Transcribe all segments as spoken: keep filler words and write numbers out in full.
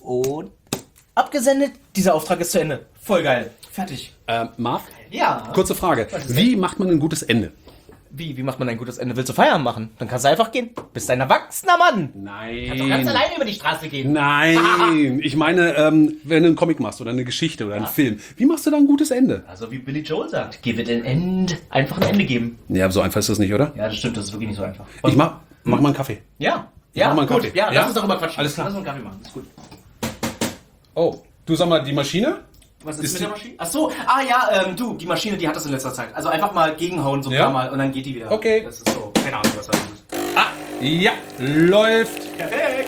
Und abgesendet. Dieser Auftrag ist zu Ende. Voll geil. Fertig. Äh, Marv? Ja. Kurze Frage. Wie macht man ein gutes Ende? Wie, wie macht man ein gutes Ende? Willst du Feierabend machen? Dann kannst du einfach gehen. Bist ein erwachsener Mann. Nein. Kannst doch ganz alleine über die Straße gehen. Nein. Ich meine, ähm, wenn du einen Comic machst oder eine Geschichte oder einen Film, wie machst du da ein gutes Ende? Also wie Billy Joel sagt, give it an end. Einfach ein Ende geben. Ja, so einfach ist das nicht, oder? Ja, das stimmt, das ist wirklich nicht so einfach. Ich mach, mach mal einen Kaffee. Ja. Ja, mach mal einen gut. Kaffee. Ja, Ja? lass uns darüber quatschen. Alles klar. Lass uns einen Kaffee machen. Ist gut. Oh, du sag mal, die Maschine? Was ist, Ist mit die- der Maschine? Ach so, ah ja, ähm, du, die Maschine, die hat das in letzter Zeit. Also einfach mal gegenhauen, so ein Ja? paar Mal, und dann geht die wieder. Okay. Das ist so, keine Ahnung, was das ist. Ah, ja, läuft. Perfekt.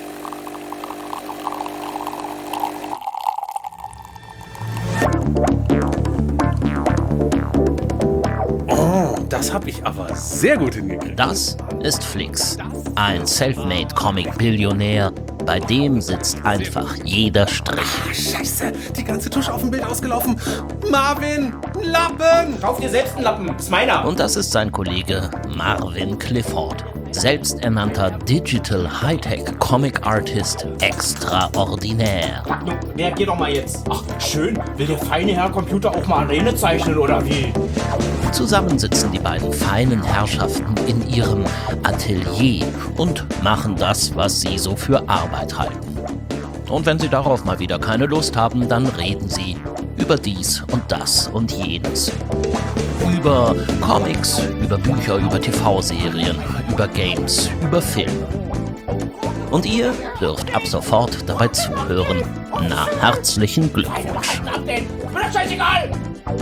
Oh, das habe ich aber sehr gut hingekriegt. Das ist Flix, ein Selfmade Comic-Billionär. Bei dem sitzt einfach jeder Strich. Scheiße, die ganze Tusche auf dem Bild ausgelaufen. Marvin, Lappen. Kauf dir selbst einen Lappen, das ist meiner. Und das ist sein Kollege Marvin Clifford, selbsternannter Digital Hightech Comic Artist extraordinär. Nun, reagier doch mal jetzt. Ach, schön. Will der feine Herr Computer auch mal Arene zeichnen, oder wie? Zusammen sitzen die beiden feinen Herrschaften in ihrem Atelier und machen das, was sie so für Arbeit halten. Und wenn sie darauf mal wieder keine Lust haben, dann reden sie über dies und das und jenes. Über Comics, über Bücher, über T V-Serien, über Games, über Filme. Und ihr dürft ab sofort dabei zuhören. Na, herzlichen Glückwunsch. Ab denn? Ist mir das scheißegal.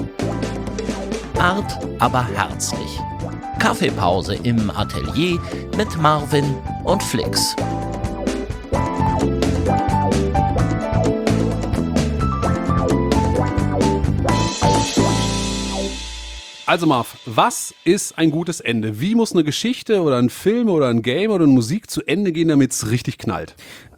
Art, aber herzlich. Kaffeepause im Atelier mit Marvin und Flix. Also Marv, was ist ein gutes Ende? Wie muss eine Geschichte oder ein Film oder ein Game oder eine Musik zu Ende gehen, damit es richtig knallt?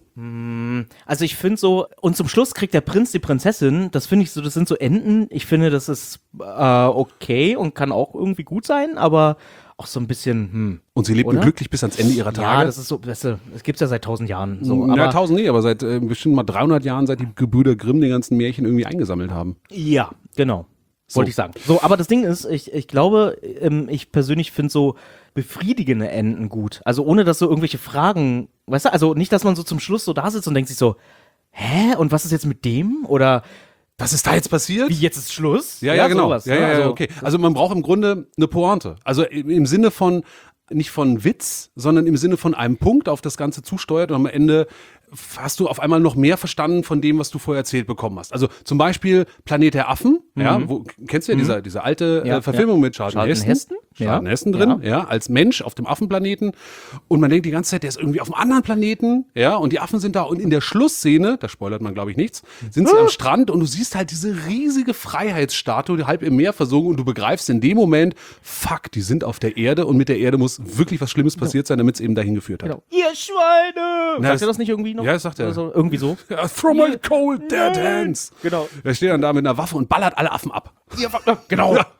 Also ich finde so, und zum Schluss kriegt der Prinz die Prinzessin, das finde ich so, das sind so Enden, ich finde, das ist äh, okay und kann auch irgendwie gut sein, aber auch so ein bisschen, hm. Und sie lebten Oder? glücklich bis ans Ende ihrer Tage? Ja, das ist so, weißt du, das gibt's ja seit tausend Jahren. So, ja, aber, tausend nicht, aber seit äh, bestimmt mal dreihundert Jahren, seit die Gebrüder Grimm die ganzen Märchen irgendwie eingesammelt haben. ja, genau. So. Wollte ich sagen. So, aber das Ding ist, ich, ich glaube, ähm, ich persönlich finde so befriedigende Enden gut. Also ohne, dass so irgendwelche Fragen, weißt du, also nicht, dass man so zum Schluss so da sitzt und denkt sich so, hä, und was ist jetzt mit dem? Oder Was ist da jetzt passiert? wie, jetzt ist Schluss? Ja, ja, genau. sowas, ja, ne? ja, ja, Also, okay. Also man braucht im Grunde eine Pointe. Also im im Sinne von, nicht von Witz, sondern im Sinne von einem Punkt, auf das Ganze zusteuert und am Ende hast du auf einmal noch mehr verstanden von dem, was du vorher erzählt bekommen hast. Also zum Beispiel Planet der Affen, ja, wo, kennst du ja diese, diese alte Ja, äh, Verfilmung ja. mit Charlton Charlton Heston? Heston? Charlton Ja. Heston drin, ja. Ja. als Mensch auf dem Affenplaneten. Und man denkt die ganze Zeit, der ist irgendwie auf einem anderen Planeten, ja, und die Affen sind da. Und in der Schlussszene, da spoilert man glaube ich nichts, sind sie am Strand und du siehst halt diese riesige Freiheitsstatue, die halb im Meer versunken und du begreifst in dem Moment, fuck, die sind auf der Erde und mit der Erde muss wirklich was Schlimmes passiert sein, damit es eben dahin geführt hat. Genau. Ihr Schweine! Na, Sagt das- ihr das nicht irgendwie noch? Ja, das sagt er. Also, irgendwie so. Ja, throw my cold dead hands. Genau. Der steht dann da mit einer Waffe und ballert alle Affen ab. Genau. Ja.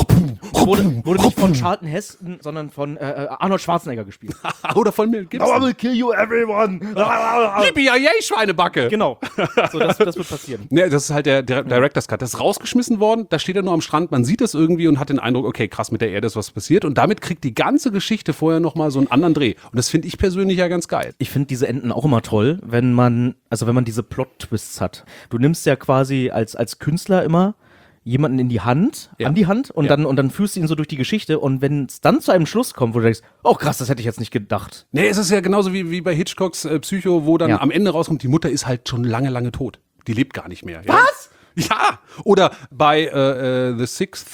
Wurde, wurde nicht von Charlton Heston, sondern von äh, Arnold Schwarzenegger gespielt. Oder von Mel Gibson. kill you everyone. Yippie-yay, Schweinebacke. Genau. So, das, das wird passieren. Ne, das ist halt der, der Director's Cut. Das ist rausgeschmissen worden, da steht er nur am Strand, man sieht das irgendwie und hat den Eindruck, okay, krass, mit der Erde ist was passiert. Und damit kriegt die ganze Geschichte vorher nochmal so einen anderen Dreh. Und das finde ich persönlich ja ganz geil. Ich finde diese Enden auch immer toll, wenn man, also wenn man diese Plot-Twists hat. Du nimmst ja quasi als, als Künstler immer jemanden in die Hand, Ja. an die Hand und Ja. dann und dann führst du ihn so durch die Geschichte und wenn es dann zu einem Schluss kommt, wo du denkst, oh krass, das hätte ich jetzt nicht gedacht. Nee, es ist ja genauso wie, wie bei Hitchcocks äh, Psycho, wo dann Ja. am Ende rauskommt, die Mutter ist halt schon lange, lange tot. Die lebt gar nicht mehr. Ja? Was? Ja. Oder bei äh, äh, The Sixth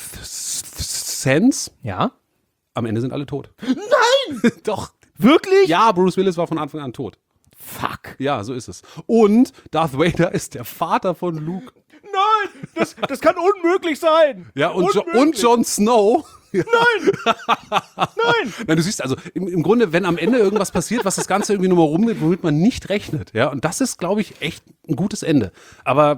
Sense, Ja? am Ende sind alle tot. Nein! Doch. Wirklich? Ja, Bruce Willis war von Anfang an tot. Fuck. Ja, so ist es. Und Darth Vader ist der Vater von Luke. Nein, das, das kann unmöglich sein. Ja, und, jo Unmöglich. und Jon Snow. Ja. Nein. Nein. Nein, du siehst also, im, im Grunde, wenn am Ende irgendwas passiert, was das Ganze irgendwie nochmal rumgeht, womit man nicht rechnet, ja, und das ist, glaube ich, echt ein gutes Ende. Aber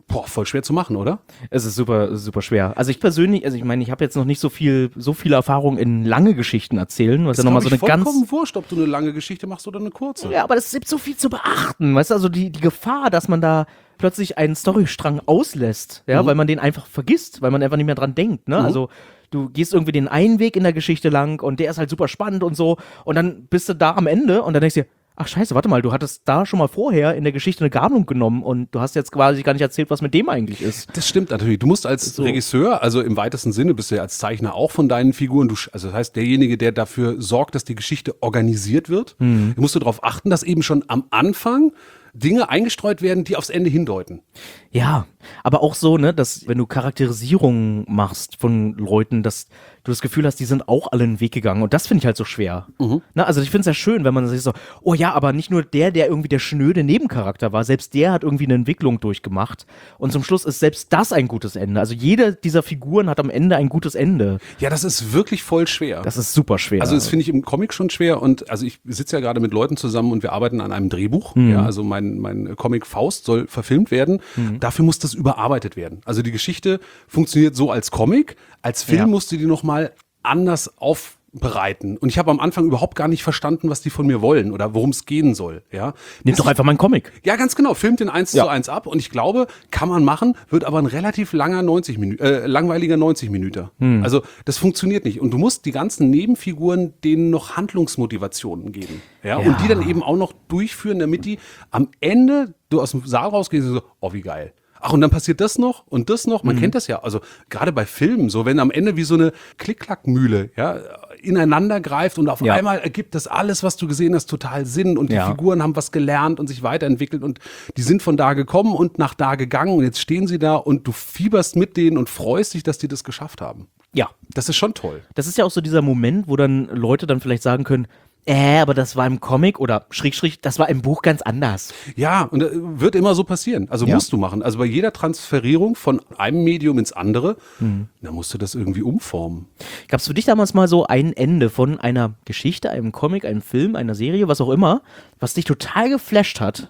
Boah, voll schwer zu machen, oder? Es ist super, super schwer. Also ich persönlich, also ich meine, ich habe jetzt noch nicht so viel, so viel Erfahrung in lange Geschichten erzählen, was Das ja ist nochmal so eine ganz. vollkommen wurscht, ob du eine lange Geschichte machst oder eine kurze. Ja, aber es gibt so viel zu beachten. Weißt du, also die, die Gefahr, dass man da plötzlich einen Storystrang auslässt, ja, Mhm. weil man den einfach vergisst, weil man einfach nicht mehr dran denkt, ne? Mhm. Also du gehst irgendwie den einen Weg in der Geschichte lang und der ist halt super spannend und so und dann bist du da am Ende und dann denkst du dir, ach scheiße, warte mal, du hattest da schon mal vorher in der Geschichte eine Gabelung genommen und du hast jetzt quasi gar nicht erzählt, was mit dem eigentlich ist. Das stimmt natürlich. Du musst als So. Regisseur, also im weitesten Sinne, bist du ja als Zeichner auch von deinen Figuren, du, sch- also das heißt, derjenige, der dafür sorgt, dass die Geschichte organisiert wird, Mhm. musst du darauf achten, dass eben schon am Anfang Dinge eingestreut werden, die aufs Ende hindeuten. Ja, aber auch so, ne, dass wenn du Charakterisierungen machst von Leuten, dass du das Gefühl hast, die sind auch alle einen Weg gegangen und das finde ich halt so schwer. Ne, also ich finde es ja schön, wenn man sich so, oh ja, aber nicht nur der, der irgendwie der schnöde Nebencharakter war, selbst der hat irgendwie eine Entwicklung durchgemacht und zum Schluss ist selbst das ein gutes Ende. Also jede dieser Figuren hat am Ende ein gutes Ende. Ja, das ist wirklich voll schwer. Das ist super schwer. Also das finde ich im Comic schon schwer und also ich sitze ja gerade mit Leuten zusammen und wir arbeiten an einem Drehbuch. Mhm. Ja, also mein, mein Comic Faust soll verfilmt werden. Dafür muss das überarbeitet werden. Also die Geschichte funktioniert so als Comic, als Film Ja. musst du die nochmal anders aufbereiten. Und ich habe am Anfang überhaupt gar nicht verstanden, was die von mir wollen oder worum es gehen soll. Ja, Nimm Bis doch ich- einfach mal einen Comic. Ja, ganz genau. Filmt den eins Ja. zu eins ab und ich glaube, kann man machen, wird aber ein relativ langer neunzig Minuten, äh, langweiliger neunzig Minuten. Hm. Also das funktioniert nicht. Und du musst die ganzen Nebenfiguren denen noch Handlungsmotivationen geben. Ja? Ja. Und die dann eben auch noch durchführen, damit die am Ende du aus dem Saal rausgehst und so, oh, wie geil. Ach, und dann passiert das noch und das noch. Man Mhm. kennt das ja. Also gerade bei Filmen, so wenn am Ende wie so eine Klick-Klack-Mühle, ja, ineinander greift und auf Ja. einmal ergibt das alles, was du gesehen hast, total Sinn und die Ja. Figuren haben was gelernt und sich weiterentwickelt und die sind von da gekommen und nach da gegangen und jetzt stehen sie da und du fieberst mit denen und freust dich, dass die das geschafft haben. Ja. Das ist schon toll. Das ist ja auch so dieser Moment, wo dann Leute dann vielleicht sagen können, äh, aber das war im Comic oder Schräg, Schräg, das war im Buch ganz anders. Ja, und äh, wird immer so passieren. Also Ja. musst du machen. Also bei jeder Transferierung von einem Medium ins andere, Mhm. da musst du das irgendwie umformen. Gab es für dich damals mal so ein Ende von einer Geschichte, einem Comic, einem Film, einer Serie, was auch immer, was dich total geflasht hat?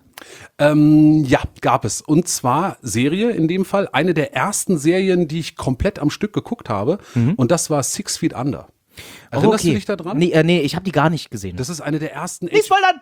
Ähm, ja, gab es. Und zwar Serie in dem Fall. Eine der ersten Serien, die ich komplett am Stück geguckt habe. Und das war Six Feet Under. Erinnerst du dich da dran? Nee, äh, nee, ich habe die gar nicht gesehen. Das ist eine der ersten. Nicht spoilern!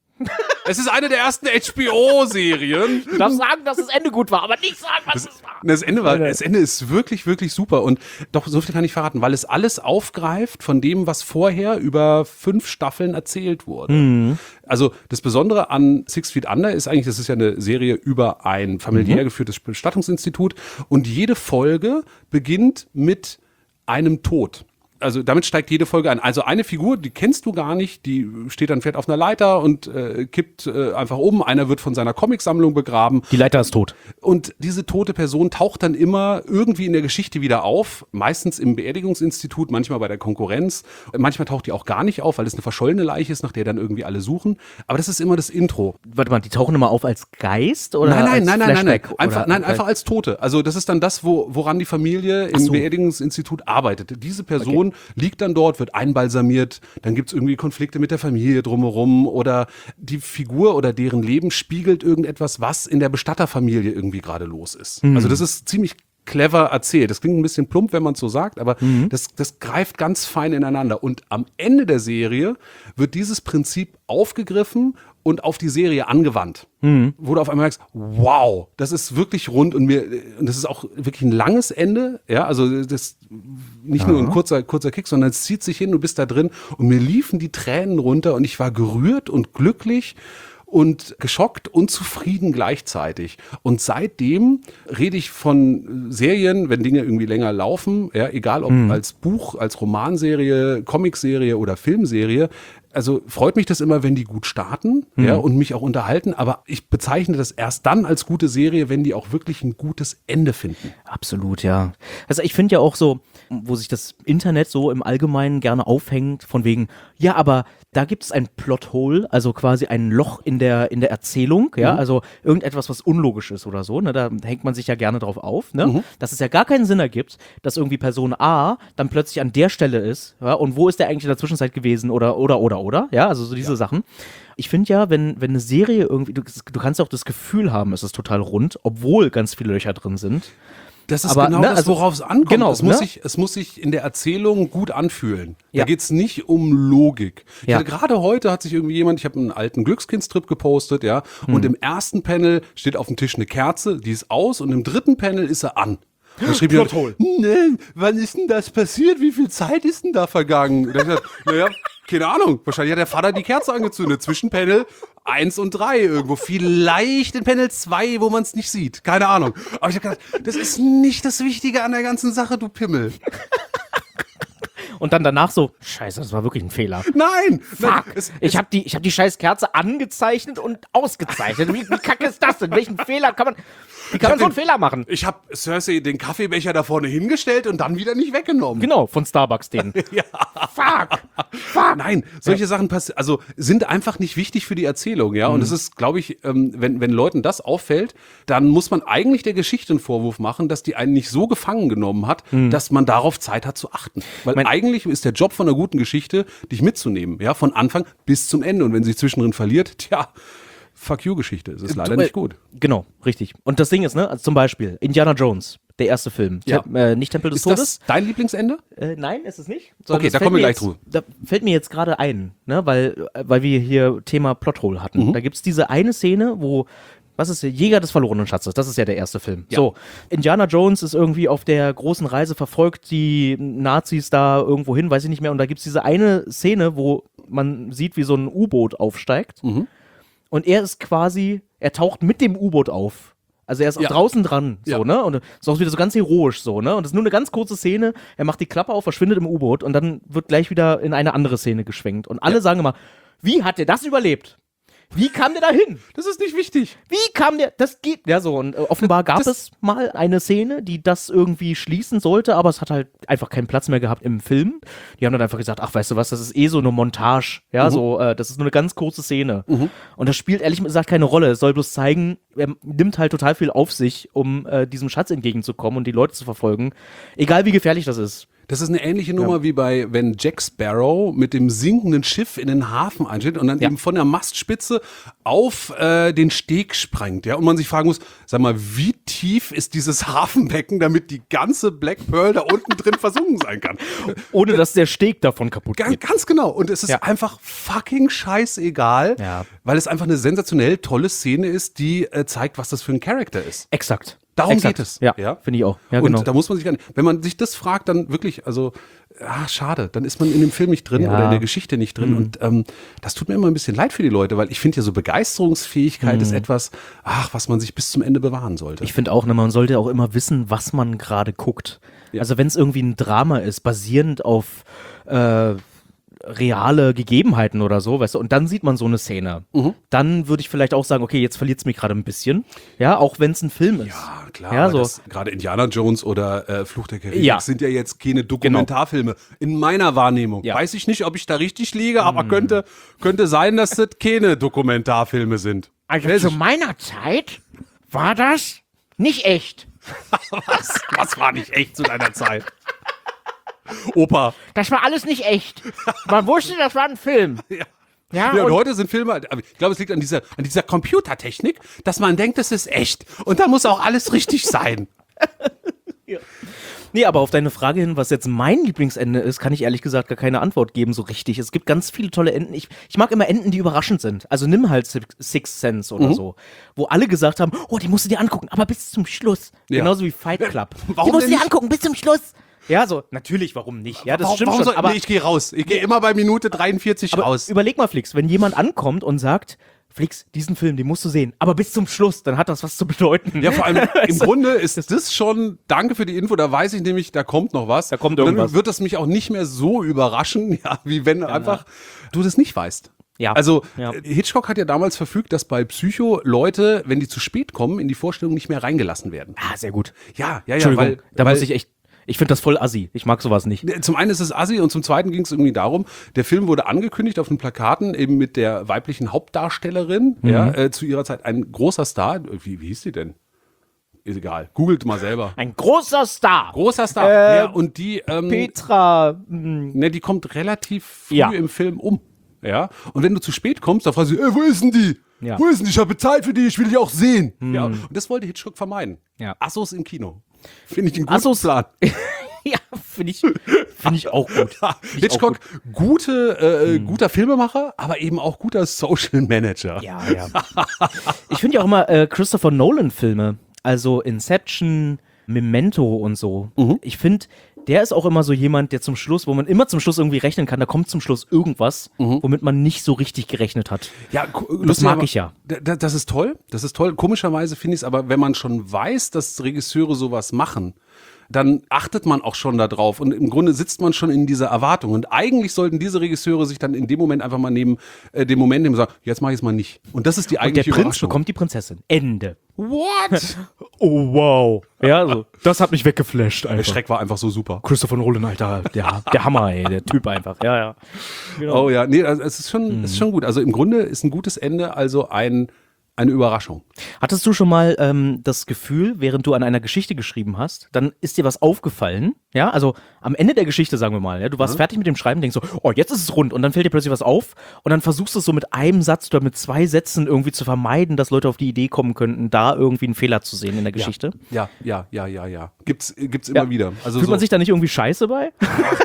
Es ist eine der ersten H B O-Serien. Du darfst sagen, dass das Ende gut war, aber nicht sagen, was es war. Das Ende war, das Ende ist wirklich, wirklich super. Und doch, so viel kann ich verraten, weil es alles aufgreift von dem, was vorher über fünf Staffeln erzählt wurde. Also das Besondere an Six Feet Under ist eigentlich, das ist ja eine Serie über ein familiär geführtes Bestattungsinstitut. Und jede Folge beginnt mit einem Tod. Also damit steigt jede Folge ein. Also eine Figur, die kennst du gar nicht, die steht dann fährt auf einer Leiter und äh, kippt äh, einfach um. Einer wird von seiner Comicsammlung begraben. Die Leiter ist tot. Und diese tote Person taucht dann immer irgendwie in der Geschichte wieder auf. Meistens im Beerdigungsinstitut, manchmal bei der Konkurrenz. Manchmal taucht die auch gar nicht auf, weil es eine verschollene Leiche ist, nach der dann irgendwie alle suchen. Aber das ist immer das Intro. Warte mal, die tauchen immer auf als Geist oder Nein, nein, als nein, nein, nein, nein. Flashback? Einfach, oder nein, als- einfach als Tote. Also das ist dann das, wo, woran die Familie im so. Beerdigungsinstitut arbeitet. Diese Person liegt dann dort, wird einbalsamiert, dann gibt's irgendwie Konflikte mit der Familie drumherum oder die Figur oder deren Leben spiegelt irgendetwas, was in der Bestatterfamilie irgendwie gerade los ist. Also das ist ziemlich clever erzählt. Das klingt ein bisschen plump, wenn man es so sagt, aber das, das greift ganz fein ineinander. Und am Ende der Serie wird dieses Prinzip aufgegriffen und auf die Serie angewandt. Wo du auf einmal merkst, wow, das ist wirklich rund und mir, und das ist auch wirklich ein langes Ende, ja, also das nicht nur ein kurzer, kurzer Kick, sondern es zieht sich hin, du bist da drin und mir liefen die Tränen runter und ich war gerührt und glücklich und geschockt und zufrieden gleichzeitig. Und seitdem rede ich von Serien, wenn Dinge irgendwie länger laufen, ja, egal ob als Buch, als Romanserie, Comicserie oder Filmserie. Also freut mich das immer, wenn die gut starten, ja, und mich auch unterhalten, aber ich bezeichne das erst dann als gute Serie, wenn die auch wirklich ein gutes Ende finden. Absolut, ja. Also ich finde ja auch so, wo sich das Internet so im Allgemeinen gerne aufhängt, von wegen, ja, aber da gibt es ein Plothole, also quasi ein Loch in der, in der Erzählung, ja, also irgendetwas, was unlogisch ist oder so, ne, da hängt man sich ja gerne drauf auf, ne, dass es ja gar keinen Sinn ergibt, dass irgendwie Person A dann plötzlich an der Stelle ist, ja, und wo ist der eigentlich in der Zwischenzeit gewesen oder, oder, oder, oder? Ja, also so diese ja. Sachen. Ich finde ja, wenn, wenn eine Serie irgendwie, du, du kannst auch das Gefühl haben, es ist total rund, obwohl ganz viele Löcher drin sind. Das ist aber, genau ne, das, also, worauf es ankommt. Genau, es, muss ne? sich, es muss sich in der Erzählung gut anfühlen. Ja. Da geht es nicht um Logik. Ich ja. hatte, gerade heute hat sich irgendwie jemand, ich habe einen alten Glückskindstrip gepostet, ja, hm. und im ersten Panel steht auf dem Tisch eine Kerze, die ist aus, und im dritten Panel ist er an. Da schrieb jemand, nee, wann ist denn das passiert? Wie viel Zeit ist denn da vergangen? Und dann hab ich gesagt, naja, keine Ahnung. Wahrscheinlich hat der Vater die Kerze angezündet. Zwischen Panel eins und drei irgendwo. Vielleicht in Panel zwei, wo man es nicht sieht. Keine Ahnung. Aber ich hab gedacht, das ist nicht das Wichtige an der ganzen Sache, du Pimmel. Und dann danach so, scheiße, das war wirklich ein Fehler. Nein! Fuck! Nein, es, ich habe die, ich hab die scheiß Kerze angezeichnet und ausgezeichnet. Wie, wie kacke ist das denn? Welchen Fehler kann man... Wie kann man so einen Fehler machen? Ich habe Cersei den Kaffeebecher da vorne hingestellt und dann wieder nicht weggenommen. Genau, von Starbucks den. Ja. Fuck! Fuck! Nein, solche ja. Sachen passieren, also sind einfach nicht wichtig für die Erzählung, ja. Mhm. Und es ist, glaube ich, ähm, wenn, wenn Leuten das auffällt, dann muss man eigentlich der Geschichte einen Vorwurf machen, dass die einen nicht so gefangen genommen hat, mhm. dass man darauf Zeit hat zu achten. Weil mein eigentlich ist der Job von einer guten Geschichte, dich mitzunehmen, ja, von Anfang bis zum Ende. Und wenn sie sich zwischendrin verliert, tja, Fuck you-Geschichte. Es ist leider nicht gut. Genau, richtig. Und das Ding ist, ne, also zum Beispiel Indiana Jones, der erste Film. Ja. Tem äh, nicht Tempel des ist Todes. Ist das dein Lieblingsende? Äh, nein, ist es nicht. Okay, da kommen wir gleich drüber. Da fällt mir jetzt gerade ein, ne, weil, weil wir hier Thema Plothole hatten. Mhm. Da gibt es diese eine Szene, wo, was ist der Jäger des verlorenen Schatzes? Das ist ja der erste Film. Ja. So, Indiana Jones ist irgendwie auf der großen Reise, verfolgt die Nazis da irgendwo hin, weiß ich nicht mehr. Und da gibt es diese eine Szene, wo man sieht, wie so ein U-Boot aufsteigt. Mhm. Und er ist quasi, er taucht mit dem U-Boot auf. Also er ist auch ja. draußen dran, so, ja. ne? Und ist auch wieder so ganz heroisch, so, ne? Und das ist nur eine ganz kurze Szene, er macht die Klappe auf, verschwindet im U-Boot und dann wird gleich wieder in eine andere Szene geschwenkt. Und alle ja. sagen immer, wie hat der das überlebt? Wie kam der da hin? Das ist nicht wichtig. Wie kam der? Das geht. Ja, so. Und äh, offenbar gab das, es mal eine Szene, die das irgendwie schließen sollte, aber es hat halt einfach keinen Platz mehr gehabt im Film. Die haben dann einfach gesagt, ach, weißt du was, das ist eh so eine Montage. Ja, mhm. so, äh, das ist nur eine ganz kurze Szene. Mhm. Und das spielt ehrlich gesagt keine Rolle. Es soll bloß zeigen, er nimmt halt total viel auf sich, um äh, diesem Schatz entgegenzukommen und die Leute zu verfolgen. Egal wie gefährlich das ist. Das ist eine ähnliche Nummer ja. wie bei, wenn Jack Sparrow mit dem sinkenden Schiff in den Hafen einsteht und dann ja. eben von der Mastspitze auf äh, den Steg sprengt, ja, und man sich fragen muss, sag mal, wie tief ist dieses Hafenbecken, damit die ganze Black Pearl da unten drin versunken sein kann? Ohne dass der Steg davon kaputt ganz, geht. Ganz genau. Und es ist ja. einfach fucking scheißegal, ja. weil es einfach eine sensationell tolle Szene ist, die äh, zeigt, was das für ein Charakter ist. Exakt. Darum Exakt. geht es. Ja, ja? finde ich auch. Ja, und genau. da muss man sich, wenn man sich das fragt, dann wirklich, also, ach, schade, dann ist man in dem Film nicht drin ja. oder in der Geschichte nicht drin. Mhm. Und ähm, das tut mir immer ein bisschen leid für die Leute, weil ich finde ja so Begeisterungsfähigkeit mhm. ist etwas, ach, was man sich bis zum Ende bewahren sollte. Ich finde auch, ne, man sollte auch immer wissen, was man gerade guckt. Ja. Also wenn es irgendwie ein Drama ist, basierend auf äh, reale Gegebenheiten oder so, weißt du, und dann sieht man so eine Szene. Mhm. Dann würde ich vielleicht auch sagen, okay, jetzt verliert es mich gerade ein bisschen. Ja, auch wenn es ein Film ist. Ja, klar. Ja, so. Gerade Indiana Jones oder äh, Fluch der Karibik ja. sind ja jetzt keine Dokumentarfilme. Genau. In meiner Wahrnehmung. Ja. Weiß ich nicht, ob ich da richtig liege, aber mm. könnte, könnte sein, dass das keine Dokumentarfilme sind. Also zu meiner Zeit war das nicht echt. was, was war nicht echt zu deiner Zeit? Opa. Das war alles nicht echt. Man wusste, das war ein Film. Ja. Ja, ja, und, und heute sind Filme, ich glaube, es liegt an dieser, an dieser Computertechnik, dass man denkt, es ist echt. Und da muss auch alles richtig sein. ja. Nee, aber auf deine Frage hin, was jetzt mein Lieblingsende ist, kann ich ehrlich gesagt gar keine Antwort geben, so richtig. Es gibt ganz viele tolle Enden. Ich, ich mag immer Enden, die überraschend sind. Also nimm halt Sixth Sense oder mhm. so, wo alle gesagt haben, oh, die musst du dir angucken, aber bis zum Schluss. Ja. Genauso wie Fight Club. Warum die musst du dir nicht? angucken, bis zum Schluss. Ja, so, natürlich, warum nicht? Ja, das warum, stimmt warum schon. Soll, aber nee, ich gehe raus. Ich gehe immer bei Minute dreiundvierzig aber raus. Überleg mal, Flix, wenn jemand ankommt und sagt, Flix, diesen Film, den musst du sehen, aber bis zum Schluss, dann hat das was zu bedeuten. Ja, vor allem im Grunde ist das schon, danke für die Info, da weiß ich nämlich, da kommt noch was. Da kommt irgendwas. irgendwas. Dann wird das mich auch nicht mehr so überraschen, ja, wie wenn ja. einfach du das nicht weißt. Ja. Also ja. Hitchcock hat ja damals verfügt, dass bei Psycho Leute, wenn die zu spät kommen, in die Vorstellung nicht mehr reingelassen werden. Ah, sehr gut. Ja, ja, ja, weil da weil, muss ich echt Ich finde das voll assi. Ich mag sowas nicht. Zum einen ist es assi und zum zweiten ging es irgendwie darum, der Film wurde angekündigt auf den Plakaten eben mit der weiblichen Hauptdarstellerin, mhm. ja, äh, zu ihrer Zeit ein großer Star. Wie, wie hieß die denn? Ist egal. Googelt mal selber. Ein großer Star. Großer Star. Äh, ja, und die ähm, Petra. Mh. Ne, die kommt relativ früh ja. im Film um. ja. Und wenn du zu spät kommst, dann fragst du, ey, wo ist denn die? Ja. Wo ist denn die? Ich habe bezahlt für die, ich will die auch sehen. Ja. Und das wollte Hitchcock vermeiden. Ja. Assos im Kino. Finde ich einen guten Assos- Plan. Ja, finde ich, find ich auch gut. Find ich Hitchcock, auch gut. gute, äh, guter Filmemacher, aber eben auch guter Social Manager. Ja, ja. Ich finde ja auch immer äh, Christopher Nolan-Filme, also Inception, Memento und so. Mhm. Ich finde, der ist auch immer so jemand, der zum Schluss, wo man immer zum Schluss irgendwie rechnen kann, da kommt zum Schluss irgendwas, Mhm. womit man nicht so richtig gerechnet hat. Ja, ko- Das lustig, mag aber ich ja. d- d- Das ist toll, das ist toll. Komischerweise finde ich es aber, wenn man schon weiß, dass Regisseure sowas machen, dann achtet man auch schon da drauf und im Grunde sitzt man schon in dieser Erwartung und eigentlich sollten diese Regisseure sich dann in dem Moment einfach mal nehmen, äh, den Moment nehmen und sagen, jetzt mach ich es mal nicht. Und das ist die Und der eigentliche Prinz Überraschung. bekommt die Prinzessin. Ende. What? Oh, wow. Ja, so. Das hat mich weggeflasht, Der einfach. Schreck war einfach so super. Christopher Nolan, Alter, der, der Hammer, ey, der Typ einfach. Ja, ja. Genau. Oh ja, nee, also es ist schon, es ist schon gut. Also im Grunde ist ein gutes Ende, also ein, eine Überraschung. Hattest du schon mal ähm, das Gefühl, während du an einer Geschichte geschrieben hast, dann ist dir was aufgefallen, ja, also am Ende der Geschichte, sagen wir mal, ja, du warst fertig mit dem Schreiben, denkst so, oh, jetzt ist es rund und dann fällt dir plötzlich was auf und dann versuchst du es so mit einem Satz oder mit zwei Sätzen irgendwie zu vermeiden, dass Leute auf die Idee kommen könnten, da irgendwie einen Fehler zu sehen in der Geschichte. Ja, ja, ja, ja, ja. Gibt's, gibt's immer Ja. wieder. Also Fühlt so, man sich da nicht irgendwie scheiße bei?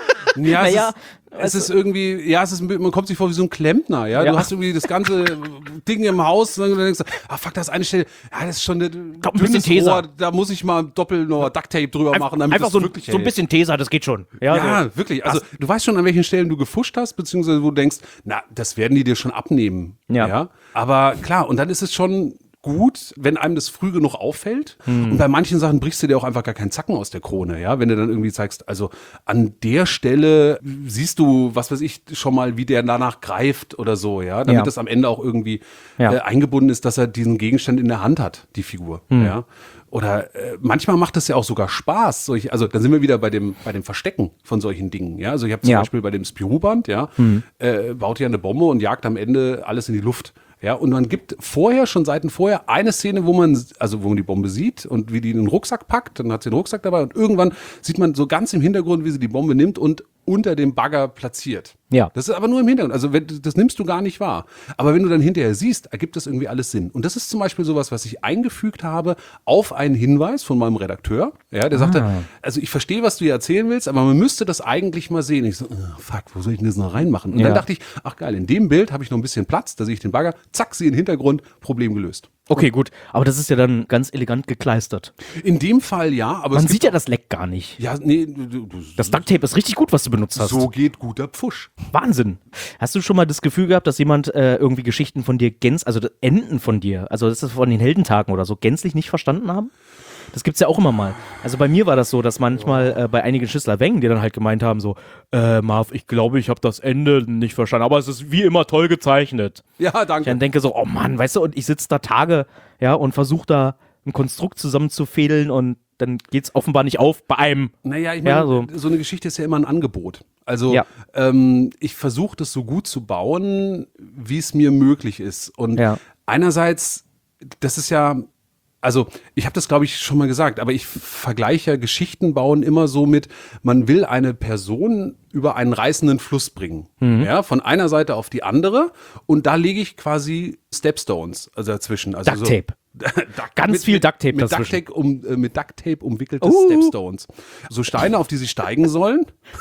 ja, es, Naja, ist, es ist irgendwie, ja, es ist, ein bi- man kommt sich vor wie so ein Klempner, ja. Ja. Du hast irgendwie das ganze Ding im Haus und dann denkst du, ah, fuck, das ist eine Stelle, ja, das ist schon ein Kommt ein bisschen dünnes Teser. Rohr, da muss ich mal doppelt noch Ducktape drüber machen, damit Einfach das so, ein- wirklich so ein hält. bisschen Teser, das geht schon. Ja, Ja, so. wirklich. Also du weißt schon, an welchen Stellen du gefuscht hast, beziehungsweise wo du denkst, na, das werden die dir schon abnehmen. Ja. Aber klar, und dann ist es schon gut, wenn einem das früh genug auffällt. Hm. Und bei manchen Sachen brichst du dir auch einfach gar keinen Zacken aus der Krone, ja. Wenn du dann irgendwie zeigst, also an der Stelle siehst du, was weiß ich, schon mal, wie der danach greift oder so, ja. Damit Ja. das am Ende auch irgendwie Ja. äh, eingebunden ist, dass er diesen Gegenstand in der Hand hat, die Figur, Hm. ja. Oder äh, manchmal macht es ja auch sogar Spaß. Solche, also dann sind wir wieder bei dem, bei dem Verstecken von solchen Dingen. Ja? Also ich habe zum Ja. Beispiel bei dem Spirou-Band, ja, äh, baut ja eine Bombe und jagt am Ende alles in die Luft. Ja, und man gibt vorher, schon Seiten vorher, eine Szene, wo man, also wo man die Bombe sieht und wie die in den Rucksack packt, dann hat sie den Rucksack dabei und irgendwann sieht man so ganz im Hintergrund, wie sie die Bombe nimmt und unter dem Bagger platziert. Ja. Das ist aber nur im Hintergrund. Also wenn, das nimmst du gar nicht wahr. Aber wenn du dann hinterher siehst, ergibt das irgendwie alles Sinn. Und das ist zum Beispiel sowas, was ich eingefügt habe auf einen Hinweis von meinem Redakteur. Ja, der sagte, also ich verstehe, was du hier erzählen willst, aber man müsste das eigentlich mal sehen. Ich so, oh, fuck, wo soll ich denn das noch reinmachen? Und Ja. dann dachte ich, ach geil, in dem Bild habe ich noch ein bisschen Platz, da sehe ich den Bagger, zack, sie in den Hintergrund, Problem gelöst. Okay, gut. Aber das ist ja dann ganz elegant gekleistert. In dem Fall ja, aber Man es sieht gibt ja das Leck gar nicht. ja, nee, du, du, Das Ducktape ist richtig gut, was du benutzt hast. so geht guter Pfusch. Wahnsinn. Hast du schon mal das Gefühl gehabt, dass jemand äh, irgendwie Geschichten von dir gänz, also das Enden von dir, also das ist von den Heldentagen oder so, gänzlich nicht verstanden haben? Das gibt's ja auch immer mal. Also bei mir war das so, dass manchmal äh, bei einigen Schüssler Wengen, die dann halt gemeint haben so, äh, Marv, ich glaube, ich habe das Ende nicht verstanden, aber es ist wie immer toll gezeichnet. Ja, Ich danke. dann denke so, oh Mann, weißt du, und ich sitze da Tage, ja, und versuche da ein Konstrukt zusammenzufädeln und dann geht's offenbar nicht auf bei einem. Naja, ich meine, Ja, so. so. so eine Geschichte ist ja immer ein Angebot. Also Ja. ähm, ich versuche das so gut zu bauen, wie es mir möglich ist. Und Ja. einerseits, das ist ja, also ich habe das glaube ich schon mal gesagt, aber ich vergleiche ja Geschichten bauen immer so mit, man will eine Person über einen reißenden Fluss bringen. Ja, von einer Seite auf die andere und da lege ich quasi Stepstones also dazwischen. Also Ducktape. So, Duck- Ganz mit, viel mit, Ducktape mit dazwischen. Ducktape, um, äh, mit Ducktape umwickelte Uh. Stepstones. So Steine, auf die sie steigen sollen.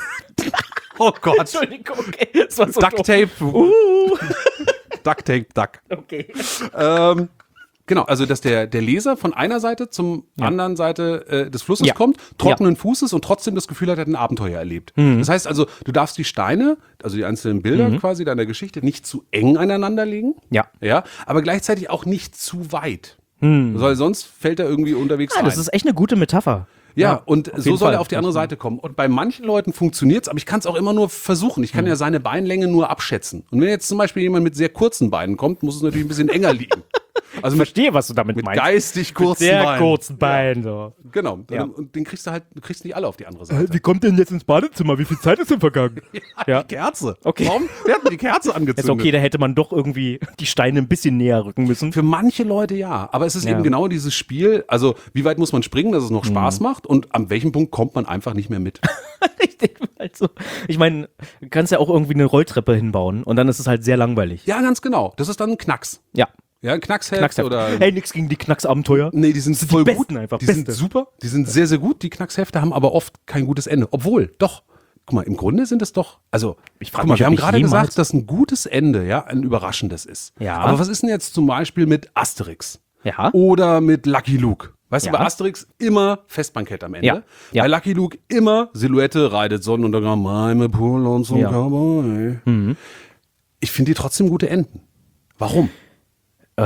Oh Gott. Entschuldigung, okay. Das war so Ducktape. Uh. Ducktape, Duck. Okay. Ähm, genau, also dass der, der Leser von einer Seite zum anderen Seite äh, des Flusses Ja. kommt, trockenen Fußes und trotzdem das Gefühl hat, er hat ein Abenteuer erlebt. Mhm. Das heißt also, du darfst die Steine, also die einzelnen Bilder quasi deiner Geschichte, nicht zu eng aneinander legen. Ja. Ja, aber gleichzeitig auch nicht zu weit. Weil sonst fällt er irgendwie unterwegs Ah, rein. das ist echt eine gute Metapher. Ja, und auf so jeden soll Fall. er auf die andere Seite kommen. Und bei manchen Leuten funktioniert's, aber ich kann es auch immer nur versuchen. Ich kann Hm. ja seine Beinlänge nur abschätzen. Und wenn jetzt zum Beispiel jemand mit sehr kurzen Beinen kommt, muss es natürlich ein bisschen enger liegen. Also Ich mit, verstehe, was du damit mit meinst. geistig kurzen Sehr Beinen. kurzen Beinen. So. Genau. Ja. Und den kriegst du halt, du kriegst nicht alle auf die andere Seite. Wie kommt denn jetzt ins Badezimmer? Wie viel Zeit ist denn vergangen? Ja. Die Kerze. Okay. Warum? Der hat die Kerze angezündet. Ist okay, da hätte man doch irgendwie die Steine ein bisschen näher rücken müssen. Für manche Leute ja, aber es ist Ja. eben genau dieses Spiel, also wie weit muss man springen, dass es noch Spaß macht und an welchem Punkt kommt man einfach nicht mehr mit. Richtig. Also, ich meine, du kannst ja auch irgendwie eine Rolltreppe hinbauen und dann ist es halt sehr langweilig. Ja, ganz genau. Das ist dann ein Knacks. Ja. Ja, ein Knacksheft Knacksheft. oder... Hey, nix gegen die Knacksabenteuer. Nee, die sind die voll besten gut. einfach, Die beste. sind super, die sind sehr, sehr gut. Die Knackshefte haben aber oft kein gutes Ende. Obwohl, doch, guck mal, im Grunde sind es doch, also, Ich frag guck mal, mich, wir ob haben ich gerade jemals- gesagt, dass ein gutes Ende, ja, ein überraschendes ist. Ja. Aber was ist denn jetzt zum Beispiel mit Asterix? Ja. Oder mit Lucky Luke? Weißt Ja. du, bei Asterix immer Festbankett am Ende. Ja. Ja. Bei Lucky Luke immer Silhouette, reitet Sonnenuntergang, Mime, Pool und so Ja. Cowboy. Ich finde die trotzdem gute Enden. Warum? Äh,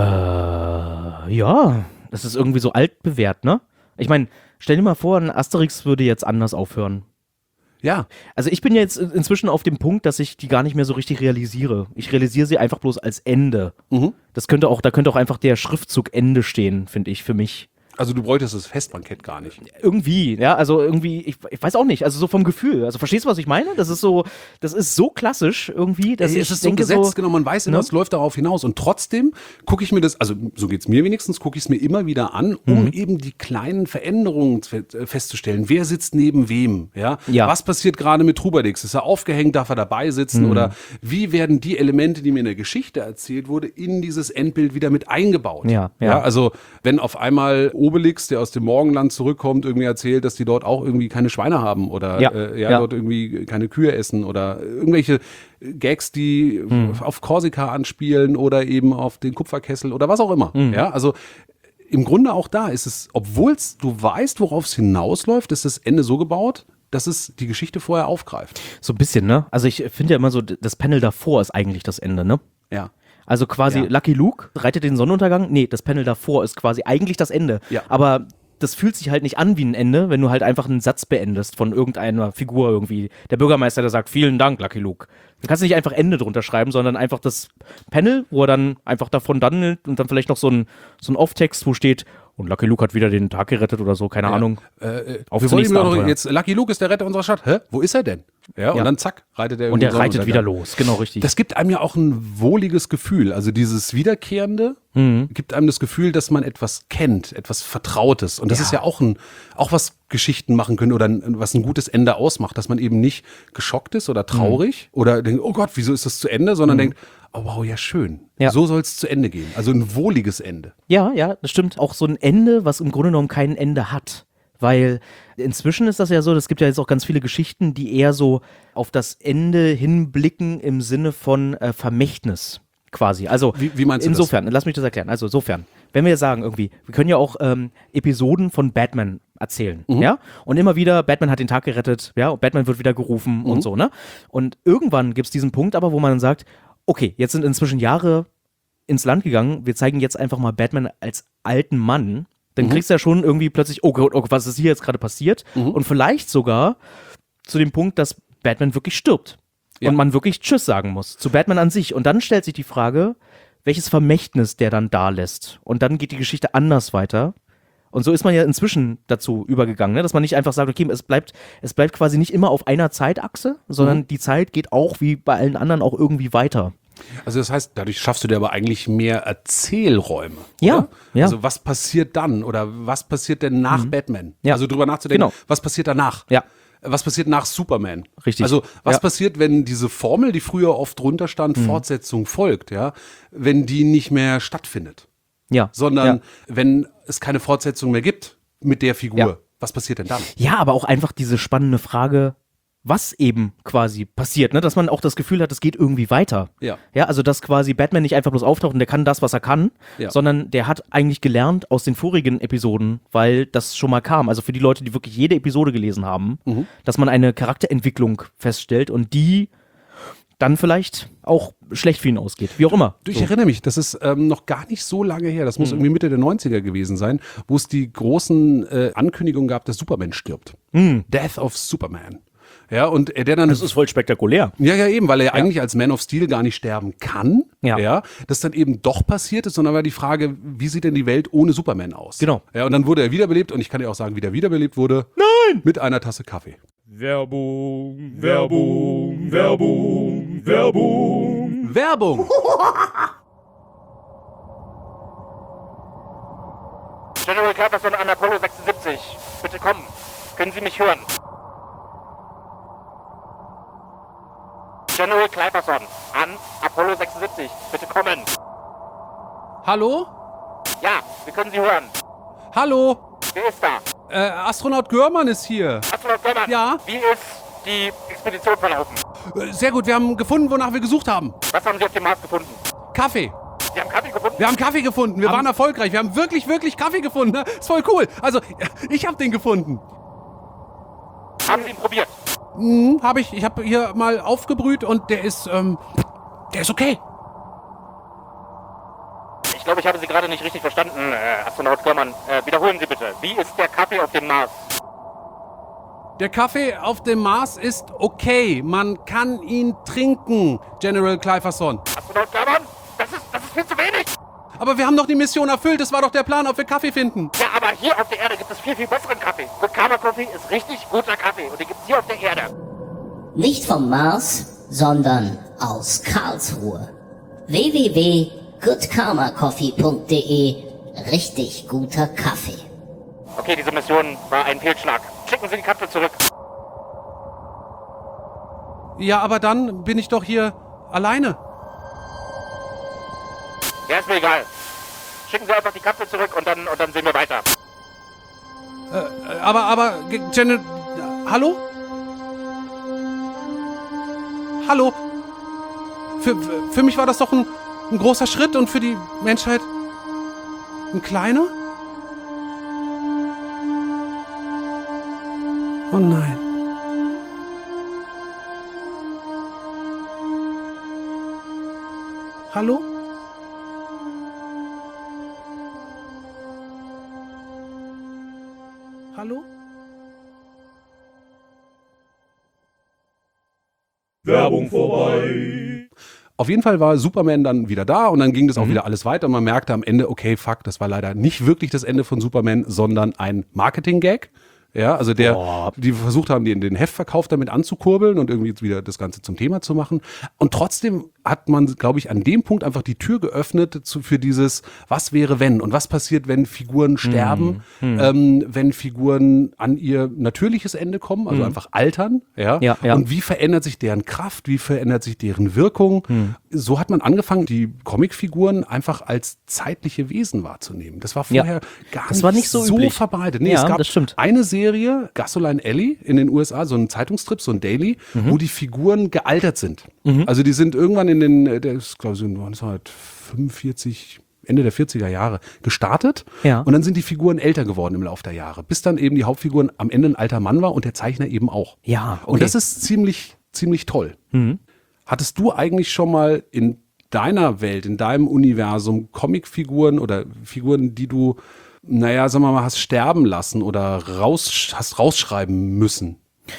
ja, das ist irgendwie so altbewährt, ne? Ich meine, stell dir mal vor, ein Asterix würde jetzt anders aufhören. Ja, Also ich bin jetzt inzwischen auf dem Punkt, dass ich die gar nicht mehr so richtig realisiere. Ich realisiere sie einfach bloß als Ende. Das könnte auch, da könnte auch einfach der Schriftzug Ende stehen, finde ich, für mich. also du bräuchtest das Festbankett gar nicht. Irgendwie, ja, also irgendwie, ich, ich weiß auch nicht, also so vom Gefühl. Also verstehst du, was ich meine? Das ist so, das ist so klassisch irgendwie, dass Ey, ich es ist so denke gesetzt, so, genau, man weiß immer, ne? es läuft darauf hinaus. Und trotzdem gucke ich mir das, also so geht's mir wenigstens, gucke ich es mir immer wieder an, um Mhm. eben die kleinen Veränderungen fe- äh, festzustellen. Wer sitzt neben wem? Ja? Ja. Was passiert gerade mit Trubadix? Ist er aufgehängt, darf er dabei sitzen? Mhm. Oder wie werden die Elemente, die mir in der Geschichte erzählt wurde, in dieses Endbild wieder mit eingebaut? Ja, ja. Also wenn auf einmal Obelix, der aus dem Morgenland zurückkommt, irgendwie erzählt, dass die dort auch irgendwie keine Schweine haben oder Ja, äh, ja, ja. dort irgendwie keine Kühe essen oder irgendwelche Gags, die Hm. auf Korsika anspielen oder eben auf den Kupferkessel oder was auch immer. Hm. Ja, also im Grunde auch da ist es, obwohl du weißt, worauf es hinausläuft, ist das Ende so gebaut, dass es die Geschichte vorher aufgreift. so ein bisschen, ne? Also ich finde ja immer so, das Panel davor ist eigentlich das Ende, ne? Ja. Also quasi Ja. Lucky Luke reitet den Sonnenuntergang. Nee, das Panel davor ist quasi eigentlich das Ende. Ja. Aber das fühlt sich halt nicht an wie ein Ende, wenn du halt einfach einen Satz beendest von irgendeiner Figur irgendwie. Der Bürgermeister, der sagt, vielen Dank, Lucky Luke. Dann kannst du nicht einfach Ende drunter schreiben, sondern einfach das Panel, wo er dann einfach davon dann und dann vielleicht noch so ein, so ein Off-Text, wo steht, und Lucky Luke hat wieder den Tag gerettet oder so, keine Ahnung. Äh, Auf wir zum wollen ihm nächsten doch Abenteuer. jetzt, Lucky Luke ist der Retter unserer Stadt. Hä? Wo ist er denn? Ja, und Ja. dann zack, reitet er Und der irgendwie reitet wieder Sonnenuntergang. los, genau richtig. Das gibt einem ja auch ein wohliges Gefühl. Also dieses Wiederkehrende Mhm. gibt einem das Gefühl, dass man etwas kennt, etwas Vertrautes. Und das Ja. ist ja auch ein, auch was Geschichten machen können oder ein, was ein gutes Ende ausmacht, dass man eben nicht geschockt ist oder traurig Mhm. oder denkt, oh Gott, wieso ist das zu Ende, sondern denkt, oh wow, ja schön. Ja. So soll es zu Ende gehen. Also ein wohliges Ende. Ja, ja, das stimmt. Auch so ein Ende, was im Grunde genommen kein Ende hat. Weil inzwischen ist das ja so, es gibt ja jetzt auch ganz viele Geschichten, die eher so auf das Ende hinblicken im Sinne von äh, Vermächtnis quasi. Also Wie- wie meinst du das? insofern, lass mich das erklären. Also insofern, wenn wir sagen irgendwie, wir können ja auch ähm, Episoden von Batman erzählen, Mhm. ja? Und immer wieder, Batman hat den Tag gerettet, ja, und Batman wird wieder gerufen Mhm. und so, ne? Und irgendwann gibt es diesen Punkt aber, wo man dann sagt, okay, jetzt sind inzwischen Jahre ins Land gegangen, wir zeigen jetzt einfach mal Batman als alten Mann, dann Mhm. kriegst du ja schon irgendwie plötzlich, oh Gott, oh Gott, was ist hier jetzt gerade passiert? Mhm. Und vielleicht sogar zu dem Punkt, dass Batman wirklich stirbt. Ja. Und man wirklich Tschüss sagen muss zu Batman an sich. Und dann stellt sich die Frage, welches Vermächtnis der dann da lässt. Und dann geht die Geschichte anders weiter. Und so ist man ja inzwischen dazu übergegangen, ne? Dass man nicht einfach sagt, okay, es bleibt, es bleibt quasi nicht immer auf einer Zeitachse, sondern Mhm. die Zeit geht auch wie bei allen anderen auch irgendwie weiter. Also das heißt, dadurch schaffst du dir aber eigentlich mehr Erzählräume. Ja, oder? ja. Also was passiert dann oder was passiert denn nach Batman? Ja. Also drüber nachzudenken, Genau. was passiert danach? Ja. Was passiert nach Superman? Richtig. Also was Ja. passiert, wenn diese Formel, die früher oft drunter stand, Mhm. Fortsetzung folgt, ja, wenn die nicht mehr stattfindet, Ja. sondern ja. wenn es keine Fortsetzung mehr gibt mit der Figur, Ja. was passiert denn dann? Ja, aber auch einfach diese spannende Frage, was eben quasi passiert, ne? Dass man auch das Gefühl hat, es geht irgendwie weiter. Ja. Ja, also dass quasi Batman nicht einfach bloß auftaucht und der kann das, was er kann, Ja. sondern der hat eigentlich gelernt aus den vorigen Episoden, weil das schon mal kam. Also für die Leute, die wirklich jede Episode gelesen haben, Mhm. dass man eine Charakterentwicklung feststellt und die dann vielleicht auch schlecht für ihn ausgeht. Wie auch immer. Du, ich So. erinnere mich, das ist ähm, noch gar nicht so lange her, das muss irgendwie Mitte der neunziger gewesen sein, wo es die großen äh, Ankündigungen gab, dass Superman stirbt. Death of Superman. Ja, und der dann. Das ist voll spektakulär. Ja, ja, eben, weil er ja eigentlich als Man of Steel gar nicht sterben kann. Ja. ja. Das dann eben doch passiert ist, sondern war die Frage, wie sieht denn die Welt ohne Superman aus? Genau. Ja, und dann wurde er wiederbelebt und ich kann dir auch sagen, wie der wiederbelebt wurde. Nein! Mit einer Tasse Kaffee. Werbung, Werbung, Werbung, Werbung. Werbung! General Clapperson an Apollo sechsundsiebzig. Bitte kommen. Können Sie mich hören? General Clapperson an Apollo sechsundsiebzig. Bitte kommen. Hallo? Ja, wir können Sie hören. Hallo? Wer ist da? Äh, Astronaut Görmann ist hier. Astronaut Görmann. Ja? Wie ist die Expedition verlaufen? Äh, sehr gut, wir haben gefunden, wonach wir gesucht haben. Was haben Sie auf dem Mars gefunden? Kaffee. Sie haben Kaffee gefunden? Wir haben Kaffee gefunden. Wir Haben- waren erfolgreich. Wir haben wirklich, wirklich Kaffee gefunden. Ne? Ist voll cool. Also, ich habe den gefunden. Haben Sie ihn probiert? Hm, habe ich. Ich habe hier mal aufgebrüht und der ist, ähm, der ist okay. Ich glaube, ich habe Sie gerade nicht richtig verstanden, äh, Astronaut Görmann. Äh, wiederholen Sie bitte. Wie ist der Kaffee auf dem Mars? Der Kaffee auf dem Mars ist okay. Man kann ihn trinken, General Clapperson. Astronaut Görmann? Das ist, das ist viel zu wenig. Aber wir haben doch die Mission erfüllt. Das war doch der Plan, ob wir Kaffee finden. Ja, aber hier auf der Erde gibt es viel, viel besseren Kaffee. Good Karma Coffee ist richtig guter Kaffee und den gibt es hier auf der Erde. Nicht vom Mars, sondern aus Karlsruhe. w w w punkt good karma coffee punkt d e. Richtig guter Kaffee. Okay, diese Mission war ein Fehlschlag. Schicken Sie die Kapsel zurück. Ja, aber dann bin ich doch hier alleine. Ja, ist mir egal. Schicken Sie einfach die Kapsel zurück und dann, und dann sehen wir weiter. Äh, aber, aber, G- General... Hallo? Hallo? Für, für- für mich war das doch ein, ein großer Schritt und für die Menschheit ein kleiner? Oh nein. Hallo? Hallo? Werbung vorbei. Auf jeden Fall war Superman dann wieder da und dann ging das auch wieder alles weiter und man merkte am Ende, okay, fuck, das war leider nicht wirklich das Ende von Superman, sondern ein Marketing-Gag. Ja, also der, Boah. die versucht haben, den, den Heftverkauf damit anzukurbeln und irgendwie wieder das Ganze zum Thema zu machen. Und trotzdem hat man, glaube ich, an dem Punkt einfach die Tür geöffnet zu, für dieses, was wäre wenn und was passiert, wenn Figuren sterben, ähm, wenn Figuren an ihr natürliches Ende kommen, also einfach altern. Ja? Ja, ja. Und wie verändert sich deren Kraft, wie verändert sich deren Wirkung? So hat man angefangen, die Comicfiguren einfach als zeitliche Wesen wahrzunehmen. Das war Ja. vorher gar Das nicht, war nicht so üblich. verbreitet. Nee, Ja, es gab das stimmt. eine Serie, Gasoline Alley in den U S A, so ein Zeitungstrip, so ein Daily, Mhm. wo die Figuren gealtert sind. Also die sind irgendwann in den, äh, der ist, glaube ich, neunzehnhundertfünfundvierzig, Ende der vierziger Jahre gestartet. Ja. Und dann sind die Figuren älter geworden im Laufe der Jahre, bis dann eben die Hauptfiguren am Ende ein alter Mann war und der Zeichner eben auch. Ja, okay. Und das ist ziemlich, ziemlich toll. Hattest du eigentlich schon mal in deiner Welt, in deinem Universum Comicfiguren oder Figuren, die du, naja, sagen wir mal, hast sterben lassen oder raus, hast rausschreiben müssen?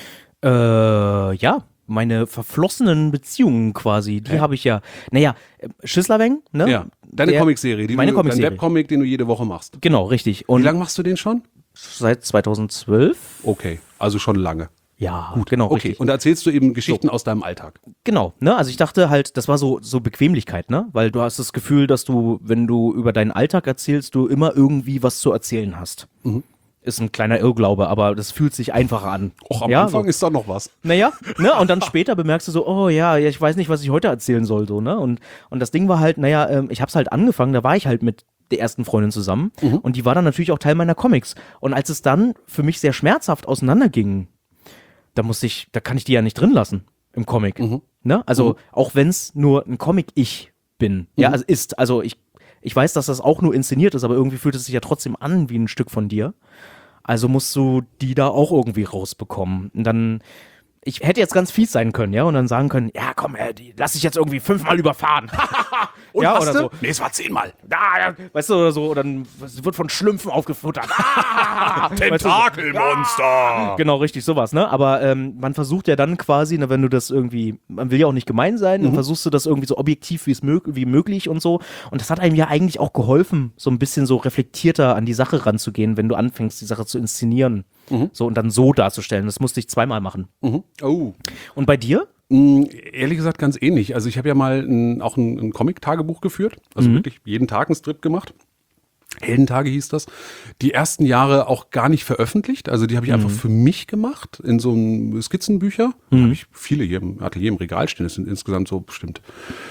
Äh, ja, meine verflossenen Beziehungen quasi, die habe ich ja. Naja, äh, Schüsslerweng, ne? Ja, deine Der- Comicserie, die meine du, dein Comicserie. Webcomic, den du jede Woche machst. Genau, richtig. Wie Und lange machst du den schon? seit zweitausendzwölf? Okay, also schon lange. Ja, gut, genau, Okay, richtig. und da erzählst du eben Geschichten aus deinem Alltag. Genau, ne? Also ich dachte halt, das war so, so Bequemlichkeit, ne? Weil du hast das Gefühl, dass du, wenn du über deinen Alltag erzählst, du immer irgendwie was zu erzählen hast. Ist ein kleiner Irrglaube, aber das fühlt sich einfacher an. Och, am ja, Anfang so. ist da noch was. Naja, ne? Und dann später bemerkst du so, oh ja, ja, ich weiß nicht, was ich heute erzählen soll, so, ne? Und, und das Ding war halt, naja, ähm, ich hab's halt angefangen, da war ich halt mit der ersten Freundin zusammen und die war dann natürlich auch Teil meiner Comics. Und als es dann für mich sehr schmerzhaft auseinanderging, da musste ich, da kann ich die ja nicht drin lassen im Comic. Ne? Also auch wenn es nur ein Comic-Ich bin, ja, also ist, also ich, ich weiß, dass das auch nur inszeniert ist, aber irgendwie fühlt es sich ja trotzdem an wie ein Stück von dir. Also musst du die da auch irgendwie rausbekommen. Und dann ich hätte jetzt ganz fies sein können, ja, und dann sagen können, ja, komm, ey, die, lass dich jetzt irgendwie fünfmal überfahren. Und ja, hast oder du? so. Nee, es war zehnmal. Ah, ja, weißt du, oder so, oder dann es wird von Schlümpfen aufgefuttert. Ah, weißt du, Tentakelmonster! Ah, genau, richtig, sowas, ne? Aber ähm, man versucht ja dann quasi, ne, wenn du das irgendwie, man will ja auch nicht gemein sein, dann versuchst du das irgendwie so objektiv wie es mög wie möglich und so. Und das hat einem ja eigentlich auch geholfen, so ein bisschen so reflektierter an die Sache ranzugehen, wenn du anfängst, die Sache zu inszenieren. So und dann so darzustellen. Das musste ich zweimal machen. Mhm. Oh. Und bei dir? Mm, Ehrlich gesagt ganz ähnlich. Also ich habe ja mal ein, auch ein, ein Comic-Tagebuch geführt. Also Mhm. wirklich jeden Tag einen Strip gemacht. Heldentage hieß das. Die ersten Jahre auch gar nicht veröffentlicht. Also die habe ich Mhm. einfach für mich gemacht in so einem Skizzenbücher. Da habe ich viele hier im Atelier im Regal stehen. Das sind insgesamt so bestimmt,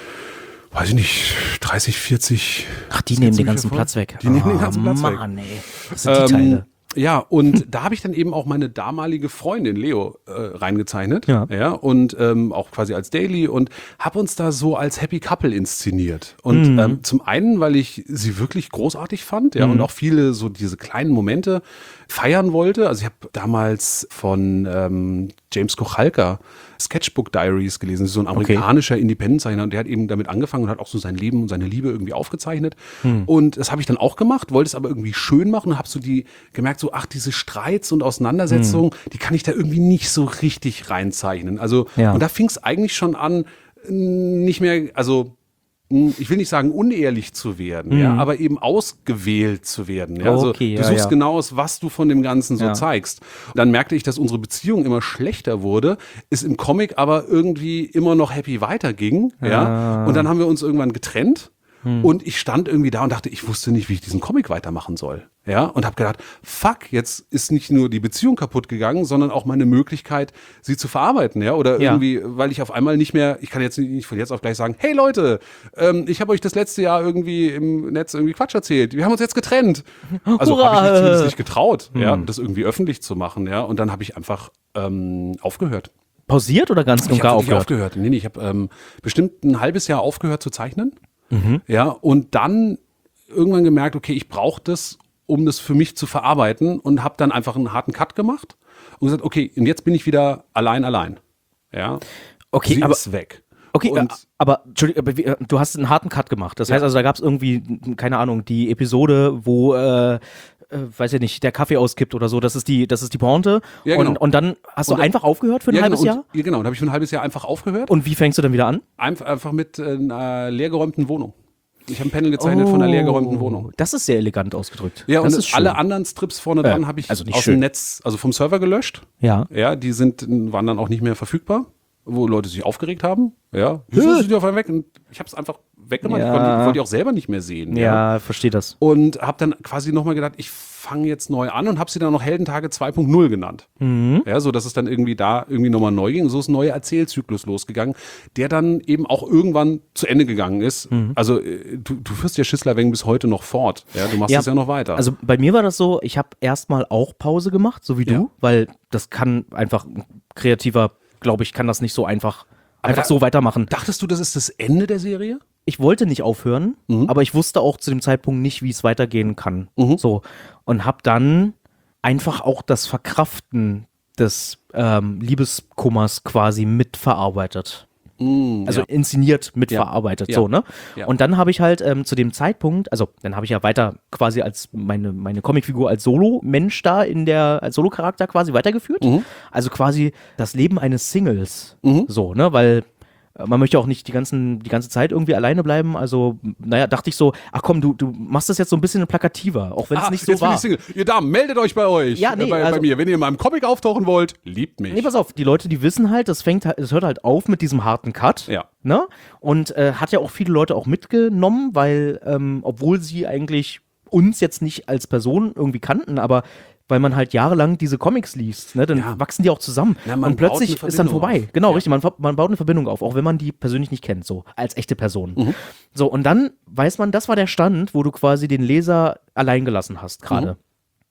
weiß ich nicht, dreißig, vierzig. Ach, die nehmen den Skizzenbücher ganzen voll. Platz weg. Die nehmen den Ah, ganzen Platz weg. Mann, ey. Das sind die Ähm, Teile. Ja, und da habe ich dann eben auch meine damalige Freundin Leo äh, reingezeichnet. Ja. Ja, und ähm, auch quasi als Daily und habe uns da so als Happy Couple inszeniert. Und Mhm. ähm, zum einen, weil ich sie wirklich großartig fand, ja, und auch viele so diese kleinen Momente feiern wollte. Also ich habe damals von ähm, James Kochalka Sketchbook Diaries gelesen. Das ist so ein amerikanischer Independent-Zeichner und der hat eben damit angefangen und hat auch so sein Leben und seine Liebe irgendwie aufgezeichnet. Und das habe ich dann auch gemacht, wollte es aber irgendwie schön machen und habe so die gemerkt, so ach, diese Streits und Auseinandersetzungen, die kann ich da irgendwie nicht so richtig reinzeichnen. Also Ja. und da fing es eigentlich schon an, nicht mehr, also ich will nicht sagen, unehrlich zu werden, ja, aber eben ausgewählt zu werden. Ja? Also Okay, du ja, suchst ja. genau aus, was du von dem Ganzen so Ja. zeigst. Dann merkte ich, dass unsere Beziehung immer schlechter wurde, es im Comic aber irgendwie immer noch happy weiterging. Ja? Und dann haben wir uns irgendwann getrennt. Und ich stand irgendwie da und dachte, ich wusste nicht, wie ich diesen Comic weitermachen soll. Ja, und habe gedacht, fuck, jetzt ist nicht nur die Beziehung kaputt gegangen, sondern auch meine Möglichkeit, sie zu verarbeiten, ja, oder Ja. irgendwie, weil ich auf einmal nicht mehr, ich kann jetzt nicht von jetzt auf gleich sagen, hey Leute, ähm, ich habe euch das letzte Jahr irgendwie im Netz irgendwie Quatsch erzählt, wir haben uns jetzt getrennt. Also Hurra! habe ich mich zumindest nicht getraut, ja, das irgendwie öffentlich zu machen, ja, und dann habe ich einfach ähm, aufgehört. Pausiert oder ganz und Ich gar habe wirklich aufgehört? aufgehört. Nee, nee, ich habe ähm, bestimmt ein halbes Jahr aufgehört zu zeichnen. Mhm. Ja, und dann irgendwann gemerkt, okay, ich brauche das, um das für mich zu verarbeiten und habe dann einfach einen harten Cut gemacht und gesagt, okay, und jetzt bin ich wieder allein, allein. Ja, Okay, sie aber- ist weg. Okay, Und- äh, aber, Entschuldigung, aber wie, äh, du hast einen harten Cut gemacht. Das heißt also, da gab es irgendwie, keine Ahnung, die Episode, wo, äh, äh, weiß ich nicht, der Kaffee auskippt oder so. Das ist die, das ist die Pointe. Ja, genau. und, und dann hast du Und dann- einfach aufgehört für ein Ja, halbes genau, Jahr? und, ja, genau. Und habe ich für ein halbes Jahr einfach aufgehört. Und wie fängst du dann wieder an? Einf einfach mit äh, einer leergeräumten Wohnung. Ich habe ein Panel gezeichnet von einer leergeräumten Wohnung. Das ist sehr elegant ausgedrückt. Ja, das und ist schön. alle anderen Strips vorne dran habe ich also nicht aus schön. dem Netz, also vom Server gelöscht. Ja. Ja, die sind, waren dann auch nicht mehr verfügbar, wo Leute sich aufgeregt haben. Ja, wieso sind die auf einmal weg? Und ich habe es einfach weggemacht. Ja. Ich, konnte, ich wollte die auch selber nicht mehr sehen. Ja, verstehe das. Und habe dann quasi nochmal gedacht, ich fange jetzt neu an und habe sie dann noch Heldentage zwei Punkt null genannt. Mhm. Ja, so dass es dann irgendwie da irgendwie nochmal neu ging. So ist ein neuer Erzählzyklus losgegangen, der dann eben auch irgendwann zu Ende gegangen ist. Mhm. Also äh, du, du führst ja Schisslerweng bis heute noch fort. Ja, du machst Ja, es ja noch weiter. Also bei mir war das so, ich habe erstmal auch Pause gemacht, so wie du, Ja. weil das kann einfach ein kreativer, glaube ich, kann das nicht so einfach, einfach da- so weitermachen. Dachtest du, das ist das Ende der Serie? Ich wollte nicht aufhören, aber ich wusste auch zu dem Zeitpunkt nicht, wie es weitergehen kann. So. Und habe dann einfach auch das Verkraften des ähm, Liebeskummers quasi mitverarbeitet. Also ja. inszeniert Ja. mitverarbeitet, Ja. so, ne? Ja. Und dann habe ich halt ähm, zu dem Zeitpunkt, also dann habe ich ja weiter quasi als meine, meine Comicfigur als Solo-Mensch da in der, als Solo-Charakter quasi weitergeführt. Mhm. Also quasi das Leben eines Singles. So, ne? Weil äh, man möchte auch nicht die, ganzen, die ganze Zeit irgendwie alleine bleiben. Also, naja, dachte ich so, ach komm, du, du machst das jetzt so ein bisschen plakativer, auch wenn es Ah, nicht so jetzt bin war. ich Single. Ihr Damen, meldet euch bei euch. Ja, nee, äh, bei, also- bei mir. Wenn ihr in meinem Comic auftauchen wollt, liebt mich. Nee, pass auf, die Leute, die wissen halt, das fängt halt, es hört halt auf mit diesem harten Cut. Ja. Ne? Und äh, hat ja auch viele Leute auch mitgenommen, weil, ähm, obwohl sie eigentlich uns jetzt nicht als Person irgendwie kannten, aber weil man halt jahrelang diese Comics liest, ne, dann Ja. wachsen die auch zusammen. Ja, man und plötzlich baut eine ist dann Verbindung vorbei. auf. Genau, Ja. richtig. Man, ver- man baut eine Verbindung auf, auch wenn man die persönlich nicht kennt, so als echte Person. Mhm. So, und dann weiß man, das war der Stand, wo du quasi den Leser allein gelassen hast gerade.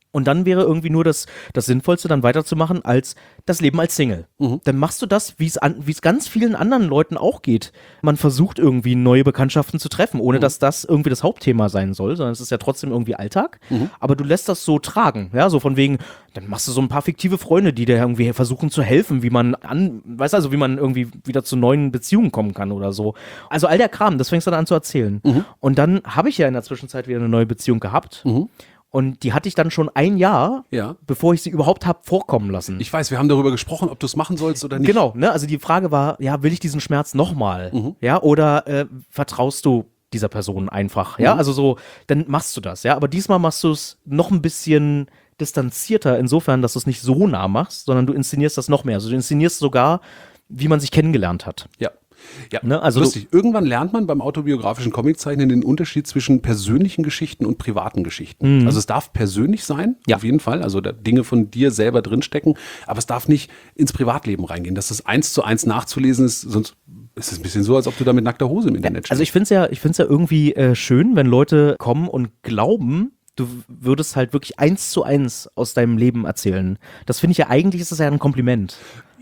Und dann wäre irgendwie nur das, das Sinnvollste, dann weiterzumachen als das Leben als Single. Mhm. Dann machst du das, wie es an, wie es ganz vielen anderen Leuten auch geht. Man versucht irgendwie neue Bekanntschaften zu treffen, ohne Mhm. dass das irgendwie das Hauptthema sein soll, sondern es ist ja trotzdem irgendwie Alltag. Mhm. Aber du lässt das so tragen, ja, so von wegen, dann machst du so ein paar fiktive Freunde, die dir irgendwie versuchen zu helfen, wie man an, weißt du, also wie man irgendwie wieder zu neuen Beziehungen kommen kann oder so. Also all der Kram, das fängst du dann an zu erzählen. Mhm. Und dann habe ich ja in der Zwischenzeit wieder eine neue Beziehung gehabt. Mhm. Und die hatte ich dann schon ein Jahr, Ja. bevor ich sie überhaupt habe vorkommen lassen. Ich weiß, wir haben darüber gesprochen, ob du es machen sollst oder nicht. Genau, ne? Also die Frage war, ja, will ich diesen Schmerz nochmal? Mhm. Ja, oder äh, vertraust du dieser Person einfach? Ja, Mhm. also so, dann machst du das, ja. Aber diesmal machst du es noch ein bisschen distanzierter, insofern, dass du es nicht so nah machst, sondern du inszenierst das noch mehr. Also du inszenierst sogar, wie man sich kennengelernt hat. Ja. Ja, Ne, also lustig. Irgendwann lernt man beim autobiografischen Comiczeichnen den Unterschied zwischen persönlichen Geschichten und privaten Geschichten. Mhm. Also es darf persönlich sein, Ja. auf jeden Fall, also da Dinge von dir selber drinstecken, aber es darf nicht ins Privatleben reingehen, dass das eins zu eins nachzulesen ist, sonst ist es ein bisschen so, als ob du da mit nackter Hose im Internet stehst. Also ich finde es ja, ich find's ja irgendwie äh, schön, wenn Leute kommen und glauben, du würdest halt wirklich eins zu eins aus deinem Leben erzählen. Das finde ich ja, eigentlich ist das ja ein Kompliment.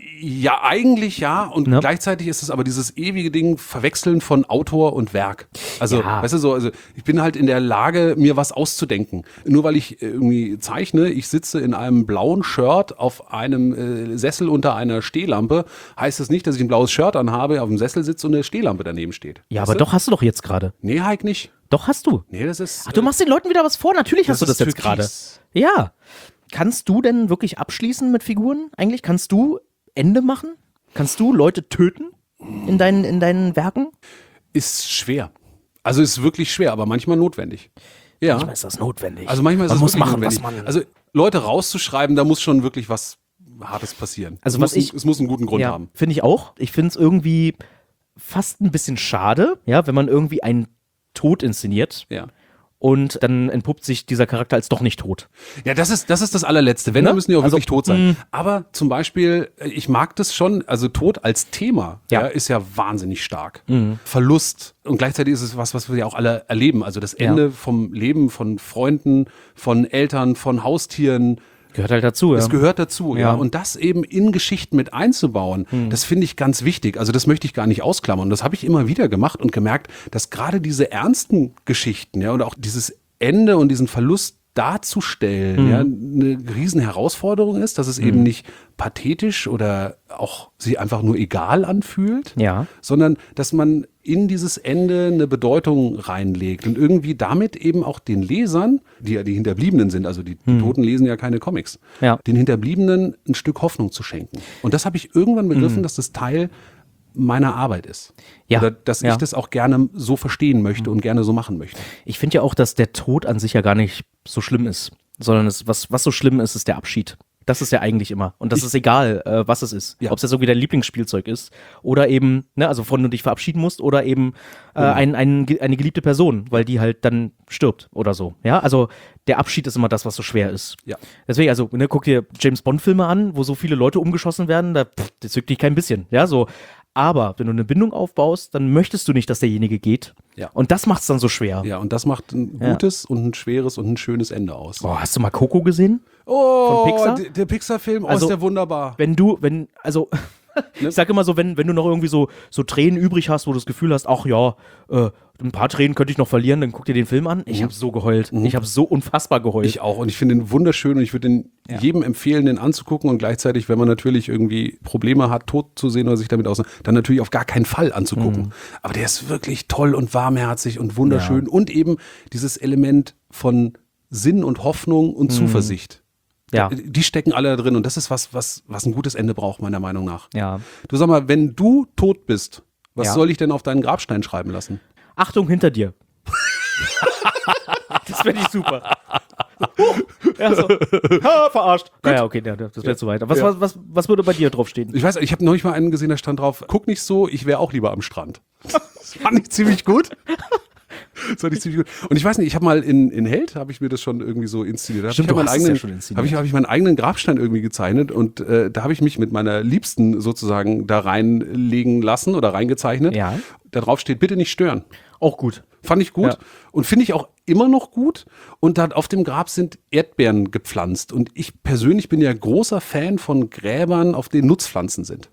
Ja, eigentlich ja. Und Ne? gleichzeitig ist es aber dieses ewige Ding, Verwechseln von Autor und Werk. Also, Ja. weißt du so, also ich bin halt in der Lage, mir was auszudenken. Nur weil ich irgendwie zeichne, ich sitze in einem blauen Shirt auf einem äh, Sessel unter einer Stehlampe, heißt das nicht, dass ich ein blaues Shirt anhabe, auf dem Sessel sitze und eine Stehlampe daneben steht. Ja, Weißt aber du? doch hast du doch jetzt gerade. Nee, Heik nicht. Doch hast du. Nee, das ist. Ach, du machst den Leuten wieder was vor. Natürlich hast du das ist jetzt gerade. Türkis. Ja. Kannst du denn wirklich abschließen mit Figuren? Eigentlich kannst du Ende machen? Kannst du Leute töten in deinen, in deinen Werken? Ist schwer. Also ist wirklich schwer, aber manchmal notwendig. Ja. Manchmal ist das notwendig. Also manchmal ist man es muss wirklich machen, notwendig. was man. Also Leute rauszuschreiben, da muss schon wirklich was Hartes passieren. Also es was muss, ich- ein, es muss einen guten Grund ja, haben. finde ich auch. Ich finde es irgendwie fast ein bisschen schade, ja, wenn man irgendwie einen Tod inszeniert Ja. und dann entpuppt sich dieser Charakter als doch nicht tot. Ja, das ist, das ist das allerletzte. Wenn, Ne? dann müssen die auch Also, wirklich tot sein. Aber zum Beispiel, äh, ich mag das schon, also Tod als Thema Ja. ja. ist ja wahnsinnig stark. Verlust. Und gleichzeitig ist es was, was wir ja auch alle erleben. Also das Ende Ja. vom Leben von Freunden, von Eltern, von Haustieren. Gehört halt dazu, ja. Das gehört dazu, ja. Ja. Und das eben in Geschichten mit einzubauen, das finde ich ganz wichtig. Also das möchte ich gar nicht ausklammern. Und das habe ich immer wieder gemacht und gemerkt, dass gerade diese ernsten Geschichten, ja, und auch dieses Ende und diesen Verlust darzustellen, ja, eine riesen Herausforderung ist, dass es eben nicht pathetisch oder auch sie einfach nur egal anfühlt, Ja. sondern dass man in dieses Ende eine Bedeutung reinlegt und irgendwie damit eben auch den Lesern, die ja die Hinterbliebenen sind, also die, die Toten lesen ja keine Comics, Ja. den Hinterbliebenen ein Stück Hoffnung zu schenken. Und das habe ich irgendwann begriffen, dass das Teil meiner Arbeit ist. Ja. Oder dass Ja. ich das auch gerne so verstehen möchte und gerne so machen möchte. Ich finde ja auch, dass der Tod an sich ja gar nicht so schlimm ist, sondern es, was, was so schlimm ist, ist der Abschied. Das ist ja eigentlich immer. Und das ist egal, äh, was es ist. Ja. Ob es jetzt irgendwie dein Lieblingsspielzeug ist oder eben, ne, also von du dich verabschieden musst oder eben äh, ein, ein, eine geliebte Person, weil die halt dann stirbt oder so. Ja, also der Abschied ist immer das, was so schwer ist. Ja. Deswegen, also, ne, guck dir James Bond-Filme an, wo so viele Leute umgeschossen werden, da pff, das zückt dich kein bisschen. Ja, so. Aber wenn du eine Bindung aufbaust, dann möchtest du nicht, dass derjenige geht. Ja. Und das macht es dann so schwer. Ja, und das macht ein Ja. gutes und ein schweres und ein schönes Ende aus. Boah, hast du mal Coco gesehen? Oh, Von Pixar? d- der Pixar-Film, oh, Also, ist der wunderbar. Wenn du, wenn, also, ich sag immer so, wenn, wenn du noch irgendwie so, so Tränen übrig hast, wo du das Gefühl hast, ach ja, äh, ein paar Tränen könnte ich noch verlieren, dann guck dir den Film an. Ich habe so geheult. Ich habe so unfassbar geheult. Ich auch. Und ich finde ihn wunderschön und ich würde den jedem empfehlen, den anzugucken und gleichzeitig, wenn man natürlich irgendwie Probleme hat, tot zu sehen oder sich damit aus, dann natürlich auf gar keinen Fall anzugucken. Mhm. Aber der ist wirklich toll und warmherzig und wunderschön und eben dieses Element von Sinn und Hoffnung und Zuversicht. Mhm. ja, Die stecken alle da drin und das ist was, was, was ein gutes Ende braucht, meiner Meinung nach. ja. Du sag mal, wenn du tot bist, was Ja. soll ich denn auf deinen Grabstein schreiben lassen? Achtung hinter dir. Das fände ich super. Ja, so. Ha, verarscht. Naja, okay, ja, das wäre zu weit. Was, Ja. was, was, was würde bei dir draufstehen? Ich weiß, ich habe neulich mal einen gesehen, da stand drauf, guck nicht so, ich wäre auch lieber am Strand. Das fand ich ziemlich gut. Das fand ich ziemlich gut. Und ich weiß nicht, ich habe mal in, in Held, habe ich mir das schon irgendwie so inszeniert. Da hab Stimmt, ich ja du meinen hast es ja eigenen, schon inszeniert. Habe ich, hab ich meinen eigenen Grabstein irgendwie gezeichnet und äh, da habe ich mich mit meiner Liebsten sozusagen da reinlegen lassen oder reingezeichnet. Ja. Da drauf steht, bitte nicht stören. Auch gut. Fand ich gut Ja. und finde ich auch immer noch gut. Und dann auf dem Grab sind Erdbeeren gepflanzt. Und ich persönlich bin ja großer Fan von Gräbern, auf denen Nutzpflanzen sind.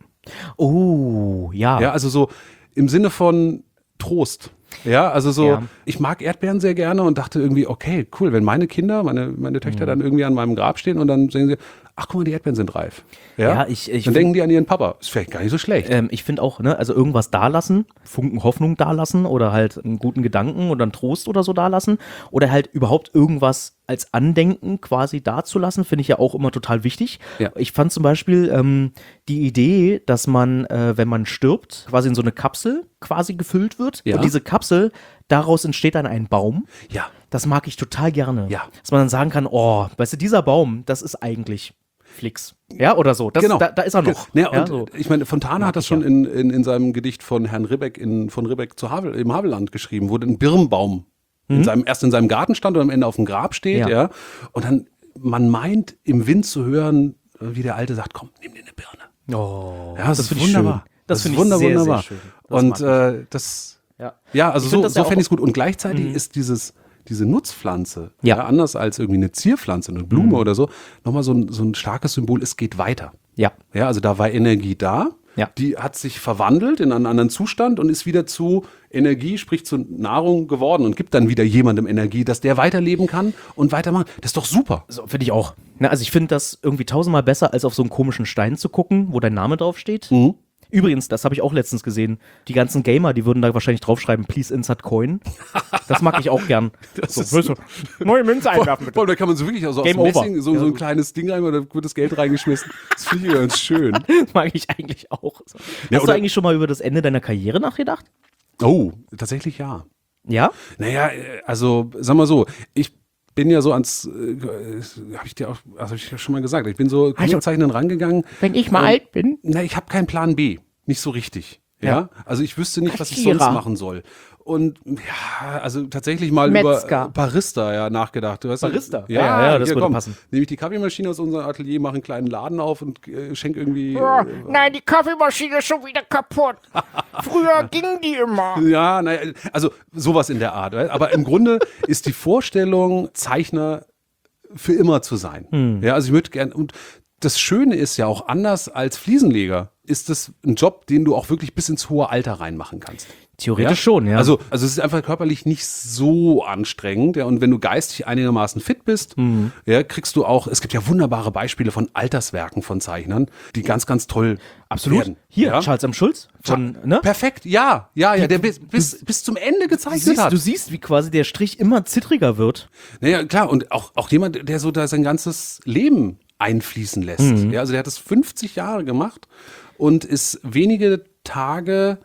Oh, ja. Ja, also so im Sinne von Trost. Ja, also so, Ja. ich mag Erdbeeren sehr gerne und dachte irgendwie, okay, cool, wenn meine Kinder, meine, meine Töchter dann irgendwie an meinem Grab stehen und dann sagen sie, ach guck mal, die Erdbeeren sind reif. Ja, Ja, ich- ich dann find- denken die an ihren Papa. Ist vielleicht gar nicht so schlecht. Ähm, ich finde auch, ne, also irgendwas dalassen, Funken Hoffnung dalassen oder halt einen guten Gedanken oder einen Trost oder so dalassen oder halt überhaupt irgendwas als Andenken quasi dazulassen, finde ich ja auch immer total wichtig. Ja. Ich fand zum Beispiel ähm, die Idee, dass man, äh, wenn man stirbt, quasi in so eine Kapsel quasi gefüllt wird Ja. und diese Kapsel, daraus entsteht dann ein Baum. Ja. Das mag ich total gerne. Ja. Dass man dann sagen kann, oh, weißt du, dieser Baum, das ist eigentlich Flix. Ja, oder so. Das, Genau. da, da ist er noch. Ja, ja, und so. ich meine, Fontane hat das ich schon ja. in, in, in seinem Gedicht von Herrn Ribbeck in, von Ribbeck zu Havel, im Havelland geschrieben, wo ein Birnbaum in seinem, erst in seinem Garten stand und am Ende auf dem Grab steht, ja. Mhm. Ja. Und dann, man meint, im Wind zu hören, wie der Alte sagt, komm, nimm dir eine Birne. Oh, Ja, das, ist finde ich wunderbar. schön. Das ist finde ich wunder- sehr, wunderbar. sehr schön. Das Und mag äh, das, Ja. ja, also Ich so, find das so ja fände auch- ich es gut. Und gleichzeitig ist dieses, diese Nutzpflanze, Ja. ja. anders als irgendwie eine Zierpflanze, eine Blume oder so, nochmal so ein, so ein starkes Symbol, es geht weiter. Ja. Ja, also da war Energie da. Ja. Die hat sich verwandelt in einen anderen Zustand und ist wieder zu Energie, sprich zu Nahrung geworden und gibt dann wieder jemandem Energie, dass der weiterleben kann und weitermachen. Das ist doch super. So, finde ich auch. Na, also ich finde das irgendwie tausendmal besser, als auf so einen komischen Stein zu gucken, wo dein Name draufsteht. Mhm. Übrigens, das habe ich auch letztens gesehen. Die ganzen Gamer, die würden da wahrscheinlich draufschreiben, please insert coin. Das mag ich auch gern. Das ist, Weißt du, neue Münze einwerfen, bitte. Boah, da kann man so wirklich also aus Game over. Messing so, so ein kleines Ding rein, oder wird das Geld reingeschmissen. Das finde ich ganz schön. Das mag ich eigentlich auch. So. Ja, Hast oder- du eigentlich schon mal über das Ende deiner Karriere nachgedacht? Oh, tatsächlich ja. Ja? Naja, äh, also sag mal so, ich bin ja so ans, äh, habe ich dir auch, also hab ich ja schon mal gesagt, ich bin so Comiczeichnen rangegangen. Wenn ich mal Und- alt bin. Na, ich habe keinen Plan B, nicht so richtig. Ja, Ja. also ich wüsste nicht, was ich Kassierer. sonst machen soll. Und ja, also tatsächlich mal Metzger. über Barista ja nachgedacht. Du weißt ja- Barista? Ja, Ja, ja, das hier, würde komm, passen. Nehme ich die Kaffeemaschine aus unserem Atelier, mache einen kleinen Laden auf und äh, schenke irgendwie. Oh, Äh, nein, die Kaffeemaschine ist schon wieder kaputt. Früher ging die immer. Ja, naja, also sowas in der Art. weißt? Aber im Grunde ist die Vorstellung, Zeichner für immer zu sein. Hm. Ja, also ich würde gerne, und das Schöne ist ja auch anders als Fliesenleger, ist das ein Job, den du auch wirklich bis ins hohe Alter reinmachen kannst. Theoretisch schon, ja. Also, also es ist einfach körperlich nicht so anstrengend. Ja, und wenn du geistig einigermaßen fit bist, Mhm. ja, kriegst du auch, es gibt ja wunderbare Beispiele von Alterswerken von Zeichnern, die ganz, ganz toll absolut. werden. Hier, ja? Charles M. Schulz. Von, ne? Perfekt, ja, ja, ja, der bis, bis, bis zum Ende Du gezeichnet siehst, hat. du siehst, wie quasi der Strich immer zittriger wird. Naja, klar, und auch, auch jemand, der so da sein ganzes Leben einfließen lässt. Ja, also der hat das fünfzig Jahre gemacht und ist wenige Tage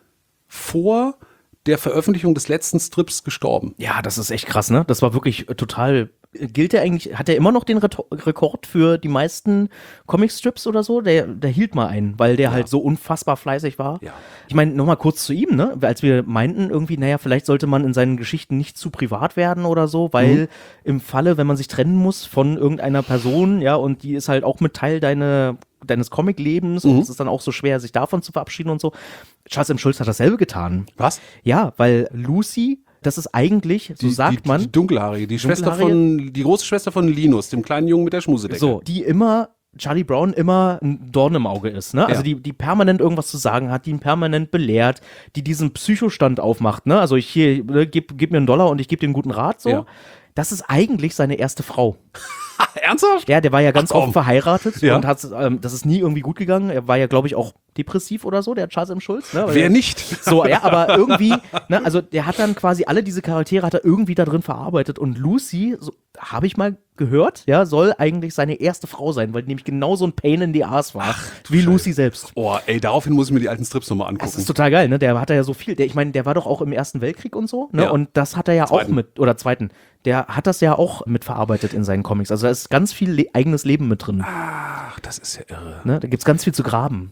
vor der Veröffentlichung des letzten Strips gestorben. Ja, das ist echt krass, ne? Das war wirklich äh, total. Gilt der eigentlich, hat er immer noch den Reto- Rekord für die meisten Comicstrips oder so? Der, der hielt mal ein, weil der halt so unfassbar fleißig war. Ja. Ich meine, nochmal kurz zu ihm, ne? Als wir meinten irgendwie, naja, vielleicht sollte man in seinen Geschichten nicht zu privat werden oder so, weil im Falle, wenn man sich trennen muss von irgendeiner Person, ja, und die ist halt auch mit Teil deine, deines Comic-Lebens und es ist dann auch so schwer, sich davon zu verabschieden und so. Charles M. Schulz hat dasselbe getan. Was? Ja, weil Lucy, das ist eigentlich, so Die, sagt die, man, Die Dunkelhaarige, die Schwester Dunkelhaarige? von, die große Schwester von Linus, dem kleinen Jungen mit der Schmusedecke. so, die immer, Charlie Brown immer ein Dorn im Auge ist, ne? Also Ja. die, die permanent irgendwas zu sagen hat, die ihn permanent belehrt, die diesen Psychostand aufmacht, ne? Also ich hier, ne, gib, gib mir einen Dollar und ich gebe dir einen guten Rat, so. Ja. Das ist eigentlich seine erste Frau. Ernsthaft? Ja, der war ja ganz Ach, komm. oft verheiratet Ja. und hat, ähm, das ist nie irgendwie gut gegangen. Er war ja, glaube ich, auch depressiv oder so, der Charles M. Schulz. Ne? Weil Wer er- nicht? So, ja, aber irgendwie, ne, also der hat dann quasi alle diese Charaktere hat er irgendwie da drin verarbeitet und Lucy, so, habe ich mal gehört, ja, soll eigentlich seine erste Frau sein, weil die nämlich genauso ein Pain in the Ass war, wie Lucy selbst. Oh, ey, daraufhin muss ich mir die alten Strips nochmal angucken. Das ist total geil, ne? Der hatte ja so viel, der, ich meine, der war doch auch im Ersten Weltkrieg und so, ne? Ja. Und das hat er ja Zweiten. auch mit, oder Zweiten, der hat das ja auch mitverarbeitet in seinen Comics. Also da ist ganz viel le eigenes Leben mit drin. Ach, das ist ja irre. Ne? Da gibt's ganz viel zu graben. Das Ja, ja, wusste ich ja,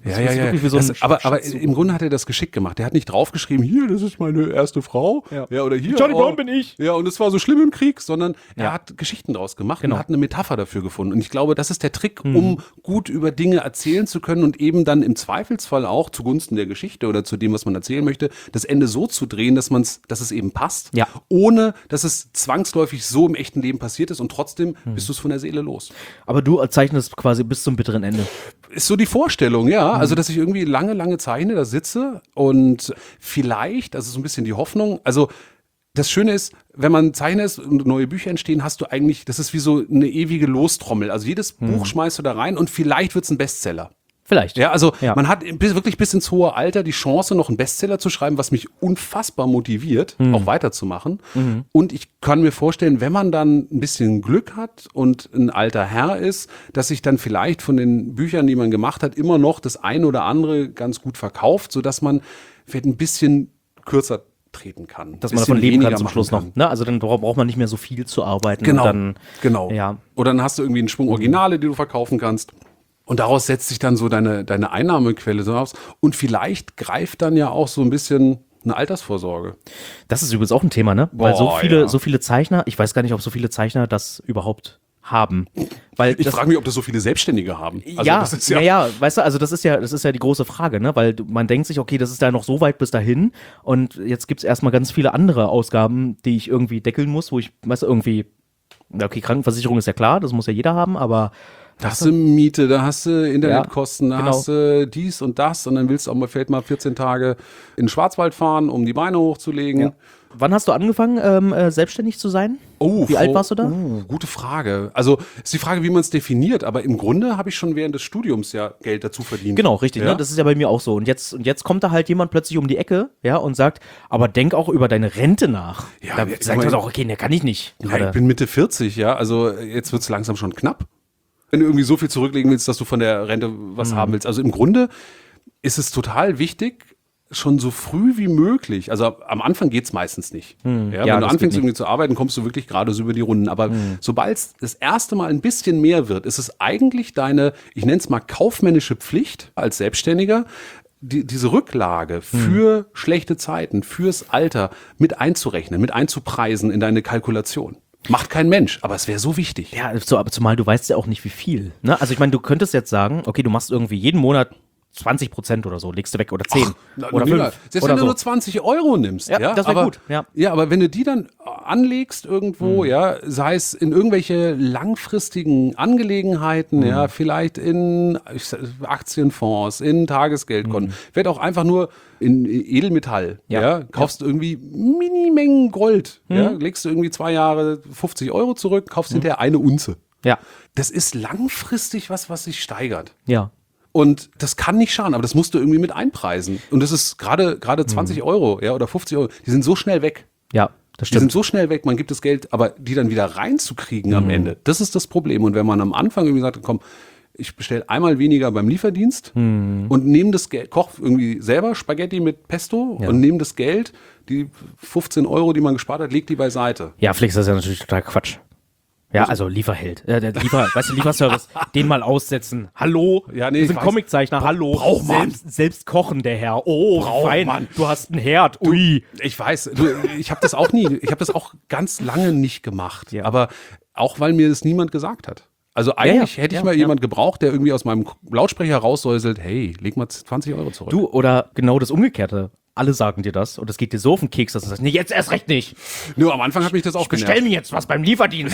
wirklich wie so ein das, aber, aber im Grunde hat er das geschickt gemacht. Der hat nicht draufgeschrieben, hier, das ist meine erste Frau. Ja. Ja, oder hier. Johnny oh, Brown bin ich. Ja, und es war so schlimm im Krieg, sondern Ja. er hat Geschichten draus gemacht Genau. und hat eine Metapher dafür gefunden. Und ich glaube, das ist der Trick, um gut über Dinge erzählen zu können und eben dann im Zweifelsfall auch zugunsten der Geschichte oder zu dem, was man erzählen möchte, das Ende so zu drehen, dass man's, dass es eben passt, Ja. ohne dass es zwangsläufig so im echten Leben passiert ist und trotzdem bist du es von der Seele los. Aber du zeichnest quasi bis zum bitteren Ende. Ist so die Vorstellung, ja. Mhm. Also, dass ich irgendwie lange, lange zeichne, da sitze und vielleicht, also so ein bisschen die Hoffnung, also das Schöne ist, wenn man Zeichner ist und neue Bücher entstehen, hast du eigentlich, das ist wie so eine ewige Lostrommel. Also jedes Mhm. Buch schmeißt du da rein und vielleicht wird es ein Bestseller. Vielleicht. Ja, also Ja. man hat bis, wirklich bis ins hohe Alter die Chance, noch einen Bestseller zu schreiben, was mich unfassbar motiviert, Mhm. auch weiterzumachen. Und ich kann mir vorstellen, wenn man dann ein bisschen Glück hat und ein alter Herr ist, dass sich dann vielleicht von den Büchern, die man gemacht hat, immer noch das eine oder andere ganz gut verkauft, sodass man vielleicht ein bisschen kürzer treten kann. Dass man Bisschen davon leben kann weniger zum machen Schluss noch. kann. Ne? Also dann bra- braucht man nicht mehr so viel zu arbeiten. Genau, Und dann, genau. Ja. Oder dann hast du irgendwie einen Schwung Originale, die du verkaufen kannst. Und daraus setzt sich dann so deine, deine Einnahmequelle so aus. Und vielleicht greift dann ja auch so ein bisschen eine Altersvorsorge. Das ist übrigens auch ein Thema, ne? Weil so Boah, viele, ja. so viele Zeichner, ich weiß gar nicht, ob so viele Zeichner das überhaupt haben. Weil Ich das, frage mich, ob das so viele Selbstständige haben. Also ja, das ist ja, ja, weißt du, also das ist ja, das ist ja die große Frage, ne? Weil du- man denkt sich, okay, das ist ja noch so weit bis dahin und jetzt gibt's erstmal ganz viele andere Ausgaben, die ich irgendwie deckeln muss, wo ich, weißt du, irgendwie, okay, Krankenversicherung ist ja klar, das muss ja jeder haben, aber Da hast du Miete, da hast du Internetkosten, da genau. hast du dies und das und dann willst du auch mal vielleicht mal vierzehn Tage in den Schwarzwald fahren, um die Beine hochzulegen. Ja. Wann hast du angefangen, ähm, äh, selbstständig zu sein? Oh, Wie alt vor- warst du da? Uh, gute Frage. Also ist die Frage, wie man es definiert, aber im Grunde habe ich schon während des Studiums ja Geld dazu verdient. Genau, richtig, Ja? ne? Das ist ja bei mir auch so. Und jetzt, und jetzt kommt da halt jemand plötzlich um die Ecke, ja, und sagt, aber denk auch über deine Rente nach. Ja, da jetzt sagt mal- man auch, okay, ne, kann ich nicht. Ja, Gerade. ich bin Mitte vierzig, ja, also jetzt wird es langsam schon knapp. Wenn du irgendwie so viel zurücklegen willst, dass du von der Rente was haben willst. Also im Grunde ist es total wichtig, schon so früh wie möglich, also am Anfang geht's meistens nicht. Ja, Ja, wenn du das geht anfängst nicht. irgendwie zu arbeiten, kommst du wirklich gerade so über die Runden. Aber sobald es das erste Mal ein bisschen mehr wird, ist es eigentlich deine, ich nenne es mal kaufmännische Pflicht als Selbstständiger, die, diese Rücklage für schlechte Zeiten, fürs Alter mit einzurechnen, mit einzupreisen in deine Kalkulation. Macht kein Mensch, aber es wäre so wichtig. Ja, so, aber zumal du weißt ja auch nicht, wie viel. Ne? Also ich meine, du könntest jetzt sagen, okay, du machst irgendwie jeden Monat zwanzig Prozent oder so, legst du weg oder zehn Na, oder mega. fünf Selbst oder wenn du so. nur zwanzig Euro nimmst. Ja, Ja, das wär aber, gut, ja. ja, aber wenn du die dann anlegst irgendwo, Mhm. ja, sei es in irgendwelche langfristigen Angelegenheiten, ja, Mhm. vielleicht in ich sag, Aktienfonds, in Tagesgeldkonten, Mhm. vielleicht auch einfach nur in Edelmetall, ja, Ja. kaufst irgendwie Minimengen Gold, ja, Mhm. legst du irgendwie zwei Jahre fünfzig Euro zurück, kaufst hinterher eine Unze. Ja, Das ist langfristig was, was sich steigert. ja. Und das kann nicht schaden, aber das musst du irgendwie mit einpreisen. Und das ist gerade gerade Mhm. zwanzig Euro, ja, oder fünfzig Euro, die sind so schnell weg. Ja, das Die sind stimmt. so schnell weg, man gibt das Geld, aber die dann wieder reinzukriegen Mhm. am Ende, das ist das Problem. Und wenn man am Anfang irgendwie sagt, komm, ich bestelle einmal weniger beim Lieferdienst Mhm. und nehme das Geld, koch irgendwie selber Spaghetti mit Pesto Ja. und nehme das Geld, die fünfzehn Euro, die man gespart hat, leg die beiseite. Ja, Flix, das ist ja natürlich total Quatsch. Ja, also Lieferheld. Äh, der Liefer, weißt du, Lieferservice, den mal aussetzen. Hallo? Ja, nee, wir ich sind weiß. Comiczeichner, hallo. braucht man. Selbst, selbst kochen, der Herr. Oh, Braucht fein. man. Du hast einen Herd. Ui. Ich weiß, du, ich habe das auch nie, ich habe das auch ganz lange nicht gemacht. Ja. Aber auch weil mir das niemand gesagt hat. Also eigentlich ja, hätte ich ja, mal ja. jemand gebraucht, der irgendwie aus meinem Lautsprecher raussäuselt, hey, leg mal zwanzig Euro zurück. Du, oder genau das Umgekehrte. Alle sagen dir das und es geht dir so auf den Keks, dass du sagst, nee, jetzt erst recht nicht. Nur am Anfang hat mich das auch Bestell genervt. mir jetzt was beim Lieferdienst.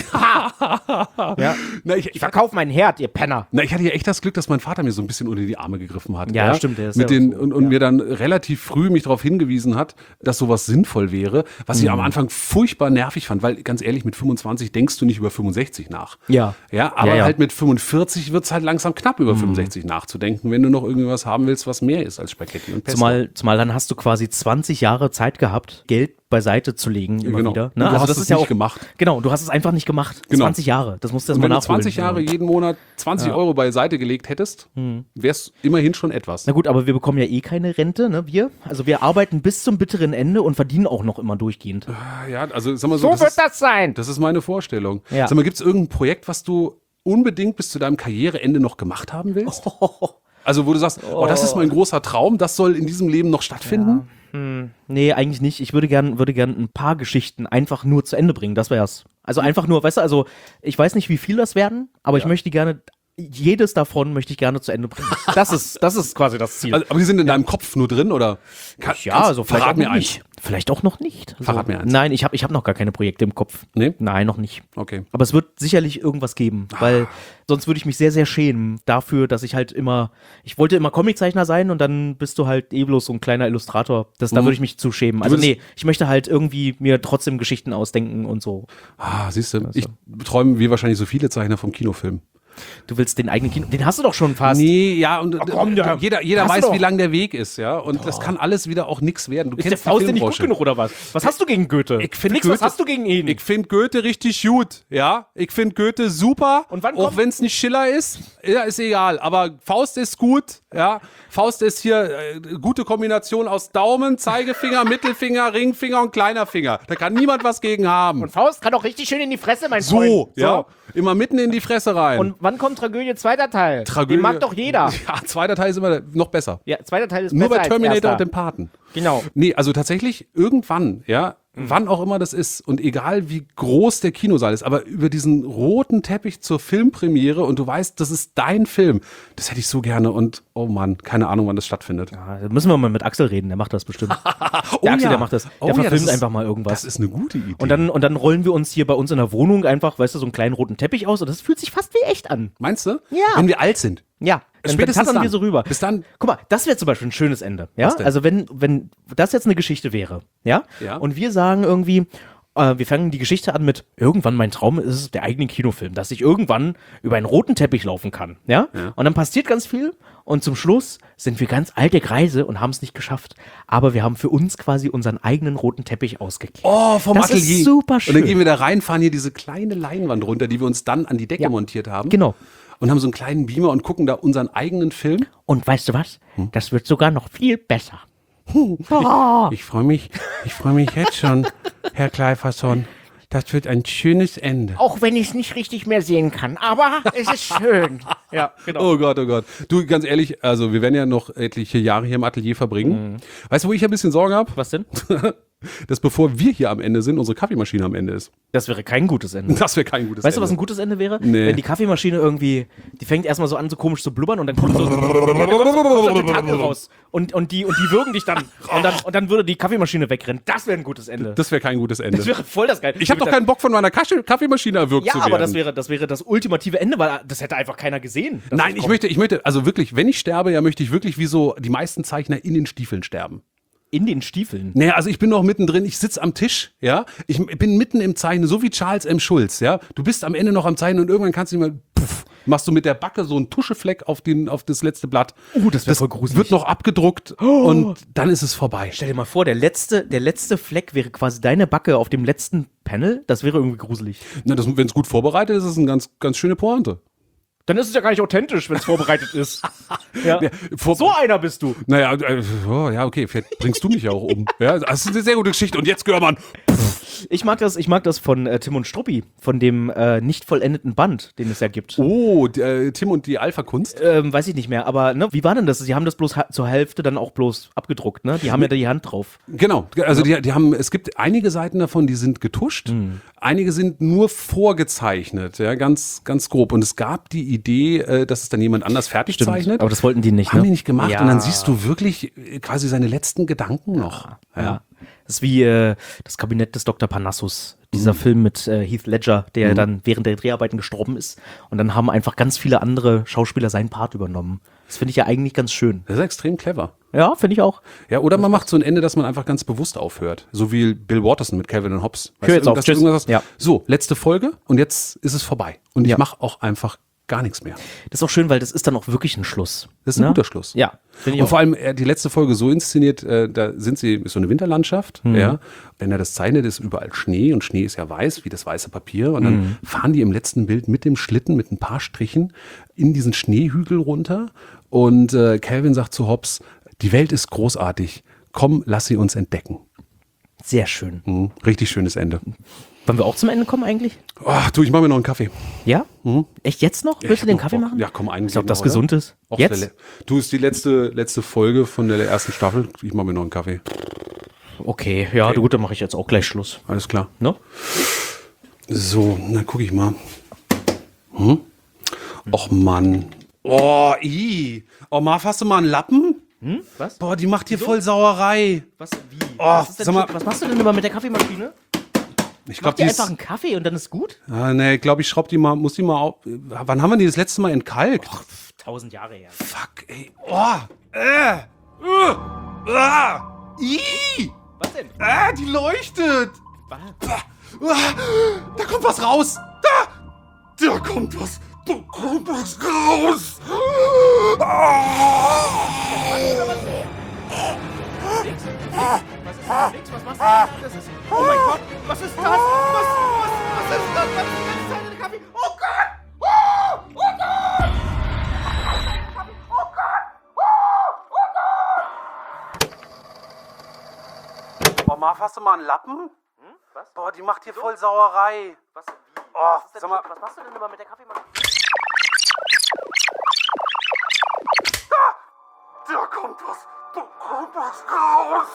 ja. Na, ich, Ich ich, verkauf meinen Herd, ihr Penner. na, ich hatte ja echt das Glück, dass mein Vater mir so ein bisschen unter die Arme gegriffen hat. Ja, stimmt, der ist Mit ja den, so, und, und ja. mir dann relativ früh mich darauf hingewiesen hat, dass sowas sinnvoll wäre, was ich am Mhm. Anfang furchtbar nervig fand, weil ganz ehrlich, mit fünfundzwanzig denkst du nicht über fünfundsechzig nach. Ja. Ja, aber Ja, ja. halt mit fünfundvierzig wird es halt langsam knapp, über fünfundsechzig nachzudenken, wenn du noch irgendwas haben willst, was mehr ist als Spaghetti und Pesto. Zumal, zumal dann hast du quasi zwanzig Jahre Zeit gehabt, Geld beiseite zu legen, immer genau. wieder. Und du hast es nicht gemacht. Genau, du hast es einfach nicht gemacht. Genau. zwanzig Jahre, das musst du Und erst mal wenn du nachholen. zwanzig Jahre jeden Monat zwanzig Euro beiseite gelegt hättest, wäre es immerhin schon etwas. Na gut, aber wir bekommen ja eh keine Rente, ne, wir. Also wir arbeiten bis zum bitteren Ende und verdienen auch noch immer durchgehend. Ja, also sag mal so, So das, wird ist, das sein. das ist meine Vorstellung. Ja. Sag mal, gibt es irgendein Projekt, was du unbedingt bis zu deinem Karriereende noch gemacht haben willst? Also wo du sagst, oh, das ist mein großer Traum, das soll in diesem Leben noch stattfinden? Ja. Hm, nee, eigentlich nicht. Ich würde gern, würde gern ein paar Geschichten einfach nur zu Ende bringen, das wär's. Also einfach nur, weißt du, also ich weiß nicht, wie viel das werden, aber ja. ich möchte gerne, jedes davon möchte ich gerne zu Ende bringen. Das ist, das ist quasi das Ziel. Also, aber die sind in deinem Kopf nur drin, oder? Kann, ja, also vielleicht verrat auch mir nicht. eins. Vielleicht auch noch nicht. Also, verrat mir eins. Nein, ich habe ich hab noch gar keine Projekte im Kopf. Nee? Nein, noch nicht. Okay. Aber es wird sicherlich irgendwas geben, weil sonst würde ich mich sehr, sehr schämen dafür, dass ich halt immer, ich wollte immer Comiczeichner sein und dann bist du halt eh bloß so ein kleiner Illustrator. Das, da Mhm. würde ich mich zu schämen. Also nee, ich möchte halt irgendwie mir trotzdem Geschichten ausdenken und so. Ah, siehst du, ich träume wie wahrscheinlich so viele Zeichner vom Kinofilm. Du willst den eigenen Kino, den hast du doch schon fast. Nee, ja, und Ach, komm, der- jeder, jeder hast du weiß, doch. wie lang der Weg ist, ja. Und das kann alles wieder auch nix werden. Du Ist der kennst die Faust denn nicht gut Filmbranche. genug oder was? Was hast du gegen Goethe? Ich find Nix, was Goethe- hast du gegen ihn? Ich finde Goethe richtig gut, ja. Ich finde Goethe super. Und wann auch kommt- wenn es nicht Schiller ist, ja, ist egal. Aber Faust ist gut, ja. Faust ist hier äh, gute Kombination aus Daumen, Zeigefinger, Mittelfinger, Ringfinger und kleiner Finger. Da kann niemand was gegen haben. Und Faust kann auch richtig schön in die Fresse, mein so, Freund. ja. Immer mitten in die Fresse rein. Und wann kommt Tragödie zweiter Teil? Tragödie- Den mag doch jeder. Ja, zweiter Teil ist immer noch besser. Ja, zweiter Teil ist Nur besser bei Terminator als und erster. dem Paten. Genau. Nee, also tatsächlich irgendwann, ja, wann auch immer das ist und egal wie groß der Kinosaal ist, aber über diesen roten Teppich zur Filmpremiere und du weißt, das ist dein Film, das hätte ich so gerne und oh Mann, keine Ahnung, wann das stattfindet. Ja, da müssen wir mal mit Axel reden, der macht das bestimmt. Oh Der Axel, ja. der macht das. Der Oh ja, verfilmt das ist- einfach mal irgendwas. Das ist eine gute Idee. Und dann, und dann rollen wir uns hier bei uns in der Wohnung einfach, weißt du, so einen kleinen roten Teppich aus und das fühlt sich fast wie echt an. Meinst du? Ja. Wenn wir alt sind. Ja, dann, Spätestens dann tattern wir dann. so rüber. Bis dann. Guck mal, das wäre zum Beispiel ein schönes Ende. Ja, Was denn? also wenn, wenn das jetzt eine Geschichte wäre, ja, Ja. und wir sagen irgendwie, äh, wir fangen die Geschichte an mit, irgendwann mein Traum ist es, der eigene Kinofilm, dass ich irgendwann über einen roten Teppich laufen kann, ja, Ja. und dann passiert ganz viel und zum Schluss sind wir ganz alte Greise und haben es nicht geschafft, aber wir haben für uns quasi unseren eigenen roten Teppich ausgekehrt. Oh, vom Das Atelier. ist super schön. Und dann gehen wir da rein, fahren hier diese kleine Leinwand runter, die wir uns dann an die Decke Ja. montiert haben. Genau. Und haben so einen kleinen Beamer und gucken da unseren eigenen Film. Und weißt du was? Hm? Das wird sogar noch viel besser. Ich freue mich, ich freue mich jetzt schon, Herr Kleiferson. Das wird ein schönes Ende. Auch wenn ich es nicht richtig mehr sehen kann. Aber es ist schön. Ja, genau. Oh Gott, oh Gott. Du, ganz ehrlich, also wir werden ja noch etliche Jahre hier im Atelier verbringen. Weißt du, wo ich ein bisschen Sorge habe? Was denn? Dass bevor wir hier am Ende sind, unsere Kaffeemaschine am Ende ist. Das wäre kein gutes Ende. Das wäre kein gutes Weißt du, Ende. was ein gutes Ende wäre? Nee. Wenn die Kaffeemaschine irgendwie, die fängt erstmal so an, so komisch zu blubbern und dann kommt so, so ein Tentakel raus. Und, und, die, und die würgen dich dann. Und dann, und dann würde die Kaffeemaschine wegrennen. Das wäre ein gutes Ende. Das wäre kein gutes Ende. Das wäre voll das Geil. Ich habe doch keinen Bock, von meiner Kasche- Kaffeemaschine erwürgt Ja, zu werden. aber das wäre, das wäre das ultimative Ende, weil das hätte einfach keiner gesehen. dass Nein, das ich kommt. möchte, ich möchte, also wirklich, wenn ich sterbe, ja, möchte ich wirklich wie so die meisten Zeichner in den Stiefeln sterben. In den Stiefeln. Naja, also ich bin noch mittendrin, ich sitze am Tisch, ja, ich bin mitten im Zeichnen, so wie Charles M. Schulz, ja. Du bist am Ende noch am Zeichnen und irgendwann kannst du nicht mehr, puff, machst du mit der Backe so einen Tuschefleck auf, den, auf das letzte Blatt. Uh, das wär voll gruselig. Wird noch abgedruckt und dann ist es vorbei. Stell dir mal vor, der letzte, der letzte Fleck wäre quasi deine Backe auf dem letzten Panel. Das wäre irgendwie gruselig. Na, das, wenn es gut vorbereitet ist, ist es eine ganz, ganz schöne Pointe. Dann ist es ja gar nicht authentisch, wenn es vorbereitet ist. Ja. Ja, vor, So einer bist du. Naja, äh, oh, ja, okay, vielleicht bringst du mich ja auch um. Ja, das ist eine sehr gute Geschichte. Und jetzt, Görmann, Ich mag das, ich mag das von äh, Tim und Struppi, von dem äh, nicht vollendeten Band, den es ja gibt. oh, die, äh, Tim und die Alpha-Kunst. Ähm, weiß ich nicht mehr, aber ne, wie war denn das? Sie haben das bloß ha- zur Hälfte dann auch bloß abgedruckt, ne? Die haben ja da die Hand drauf. Genau, also die, die haben, es gibt einige Seiten davon, die sind getuscht, einige sind nur vorgezeichnet, ja, ganz, ganz grob. Und es gab die Idee, äh, dass es dann jemand anders fertig zeichnet. Aber das wollten die nicht, Haben ne? die nicht gemacht Ja. und dann siehst du wirklich äh, quasi seine letzten Gedanken noch. Ja. Das ist wie äh, das Kabinett des Doktor Parnassus. Dieser Film mit äh, Heath Ledger, der dann während der Dreharbeiten gestorben ist. Und dann haben einfach ganz viele andere Schauspieler seinen Part übernommen. Das finde ich ja eigentlich ganz schön. Das ist extrem clever. Ja, finde ich auch. Ja, oder man macht so ein Ende, dass man einfach ganz bewusst aufhört. So wie Bill Watterson mit Calvin und Hobbes. Weißt Hör jetzt du, auf, dass du tschüss. irgendwas hast, Ja. So, letzte Folge und jetzt ist es vorbei. Und ich Ja. mache auch einfach gar nichts mehr. Das ist auch schön, weil das ist dann auch wirklich ein Schluss. Das ist ein ne? guter Schluss. Ja, finde ich Und auch. vor allem äh, die letzte Folge so inszeniert, äh, da sind sie, ist so eine Winterlandschaft, Mhm. ja. Wenn er das zeichnet, ist überall Schnee und Schnee ist ja weiß, wie das weiße Papier. Und dann Mhm. fahren die im letzten Bild mit dem Schlitten, mit ein paar Strichen, in diesen Schneehügel runter. Und äh, Calvin sagt zu Hobbes, die Welt ist großartig, komm, lass sie uns entdecken. Sehr schön. Mhm. Richtig schönes Ende. Wollen wir auch zum Ende kommen eigentlich? Oh, du, ich mache mir noch einen Kaffee. Ja? Mhm. Echt jetzt noch? Willst du den Kaffee Bock. machen? Ja, komm, einen. Ich glaube, geht das noch, gesund oder? ist. Och, Jetzt? der Le- Du, ist die letzte, letzte Folge von der ersten Staffel. Ich mache mir noch einen Kaffee. Okay, ja, Okay. gut, dann mache ich jetzt auch gleich Schluss. Alles klar. Ne? So, dann gucke ich mal. Hm? Och, Mann. Oh, i. Oh, Marv, hast du mal einen Lappen? Hm? Was? Boah, die macht hier voll Sauerei. Was? Wie? Oh, was, ist denn sag mal- schon- was machst du denn immer mit der Kaffeemaschine? Ich Mach glaube, dir die ist... einfach einen Kaffee und dann ist gut? Ah, nee, ich glaube, ich schraub die mal, muss die mal auf... Wann haben wir die das letzte Mal entkalkt? Tausend Jahre her. Fuck, ey. Oh, äh. Uh, ah, i. Was denn? Ah, die leuchtet. Was? Ah, da kommt was raus. Da. Da kommt was. Da kommt was raus. Ah. Nix? Was ist das? Nix? Was machst du? Das ist, oh mein Gott, was ist das? Was, was, was ist das? Was ist die ganze Zeit in der Kaffee? Oh Gott! Oh, oh Gott! Oh Gott! Oh, Marv, hast du mal einen Lappen? Hm? Was? Boah, die macht hier voll Sauerei. Was? Wie? Oh, was, ist denn sag mal- schon- was machst du denn immer mit der Kaffeemaschine? Da kommt was. Da kommt was raus.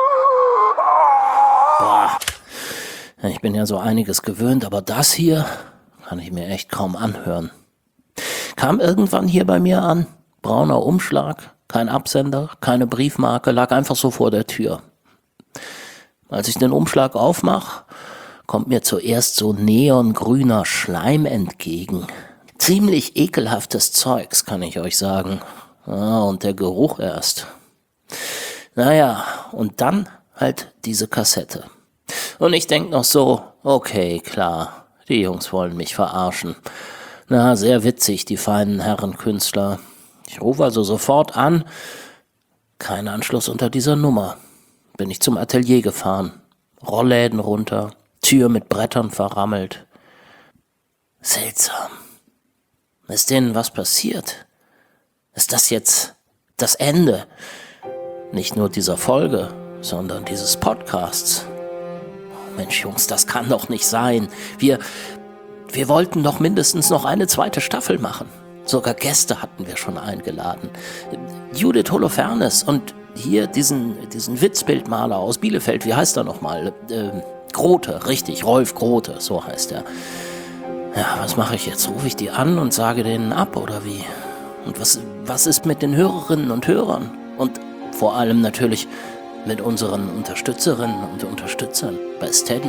Boah, ich bin ja so einiges gewöhnt, aber das hier kann ich mir echt kaum anhören. Kam irgendwann hier bei mir an, brauner Umschlag, kein Absender, keine Briefmarke, lag einfach so vor der Tür. Als ich den Umschlag aufmache, kommt mir zuerst so neongrüner Schleim entgegen. Ziemlich ekelhaftes Zeugs, kann ich euch sagen. Ah, und der Geruch erst. Naja, und dann halt diese Kassette. Und ich denk noch so, okay, klar, die Jungs wollen mich verarschen. Na, sehr witzig, die feinen Herren Künstler. Ich rufe also sofort an. Kein Anschluss unter dieser Nummer. Bin ich zum Atelier gefahren. Rollläden runter, Tür mit Brettern verrammelt. Seltsam. Ist denen was passiert? Ist das jetzt das Ende? Nicht nur dieser Folge, sondern dieses Podcasts. Oh Mensch, Jungs, das kann doch nicht sein. Wir, wir wollten doch mindestens noch eine zweite Staffel machen. Sogar Gäste hatten wir schon eingeladen. Judith Holofernes und hier diesen, diesen Witzbildmaler aus Bielefeld, wie heißt er nochmal? Ähm, Grote, richtig, Rolf Grote, so heißt er. Ja, was mache ich jetzt? Rufe ich die an und sage denen ab, oder wie? Und was, was ist mit den Hörerinnen und Hörern? Und vor allem natürlich mit unseren Unterstützerinnen und Unterstützern bei Steady.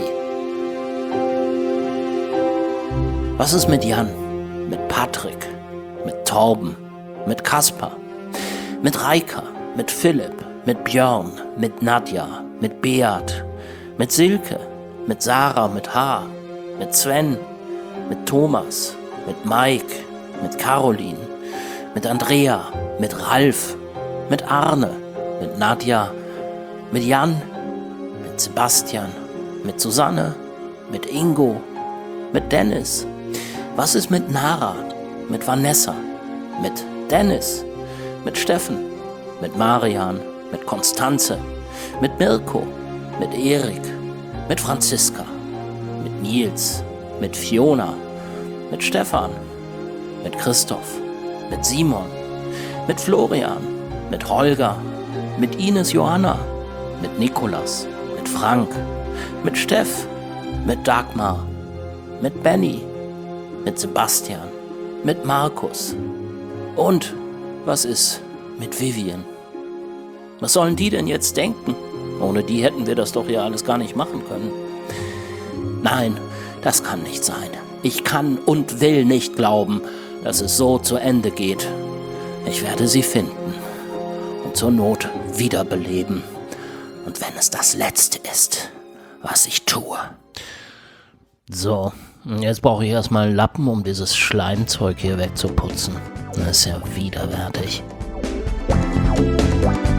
Was ist mit Jan? Mit Patrick? Mit Torben? Mit Kaspar? Mit Reika? Mit Philipp? Mit Björn? Mit Nadja? Mit Beat? Mit Silke? Mit Sarah? Mit H? Mit Sven? Mit Thomas? Mit Mike? Mit Caroline? Mit Andrea? Mit Ralf? Mit Arne? Mit Nadja? Mit Jan? Mit Sebastian? Mit Susanne? Mit Ingo? Mit Dennis? Was ist mit Nara? Mit Vanessa? Mit Dennis? Mit Steffen? Mit Marian? Mit Konstanze? Mit Mirko? Mit Erik? Mit Franziska? Mit Nils? Mit Fiona? Mit Stefan? Mit Christoph? Mit Simon? Mit Florian? Mit Holger? Mit Ines Johanna? Mit Nikolas? Mit Frank? Mit Steff? Mit Dagmar? Mit Benny? Mit Sebastian? Mit Markus? Und was ist mit Vivian? Was sollen die denn jetzt denken? Ohne die hätten wir das doch hier alles gar nicht machen können. Nein, das kann nicht sein. Ich kann und will nicht glauben, dass es so zu Ende geht. Ich werde sie finden und zur Not wiederbeleben. Und wenn es das Letzte ist, was ich tue. So, jetzt brauche ich erstmal einen Lappen, um dieses Schleimzeug hier wegzuputzen. Das ist ja widerwärtig.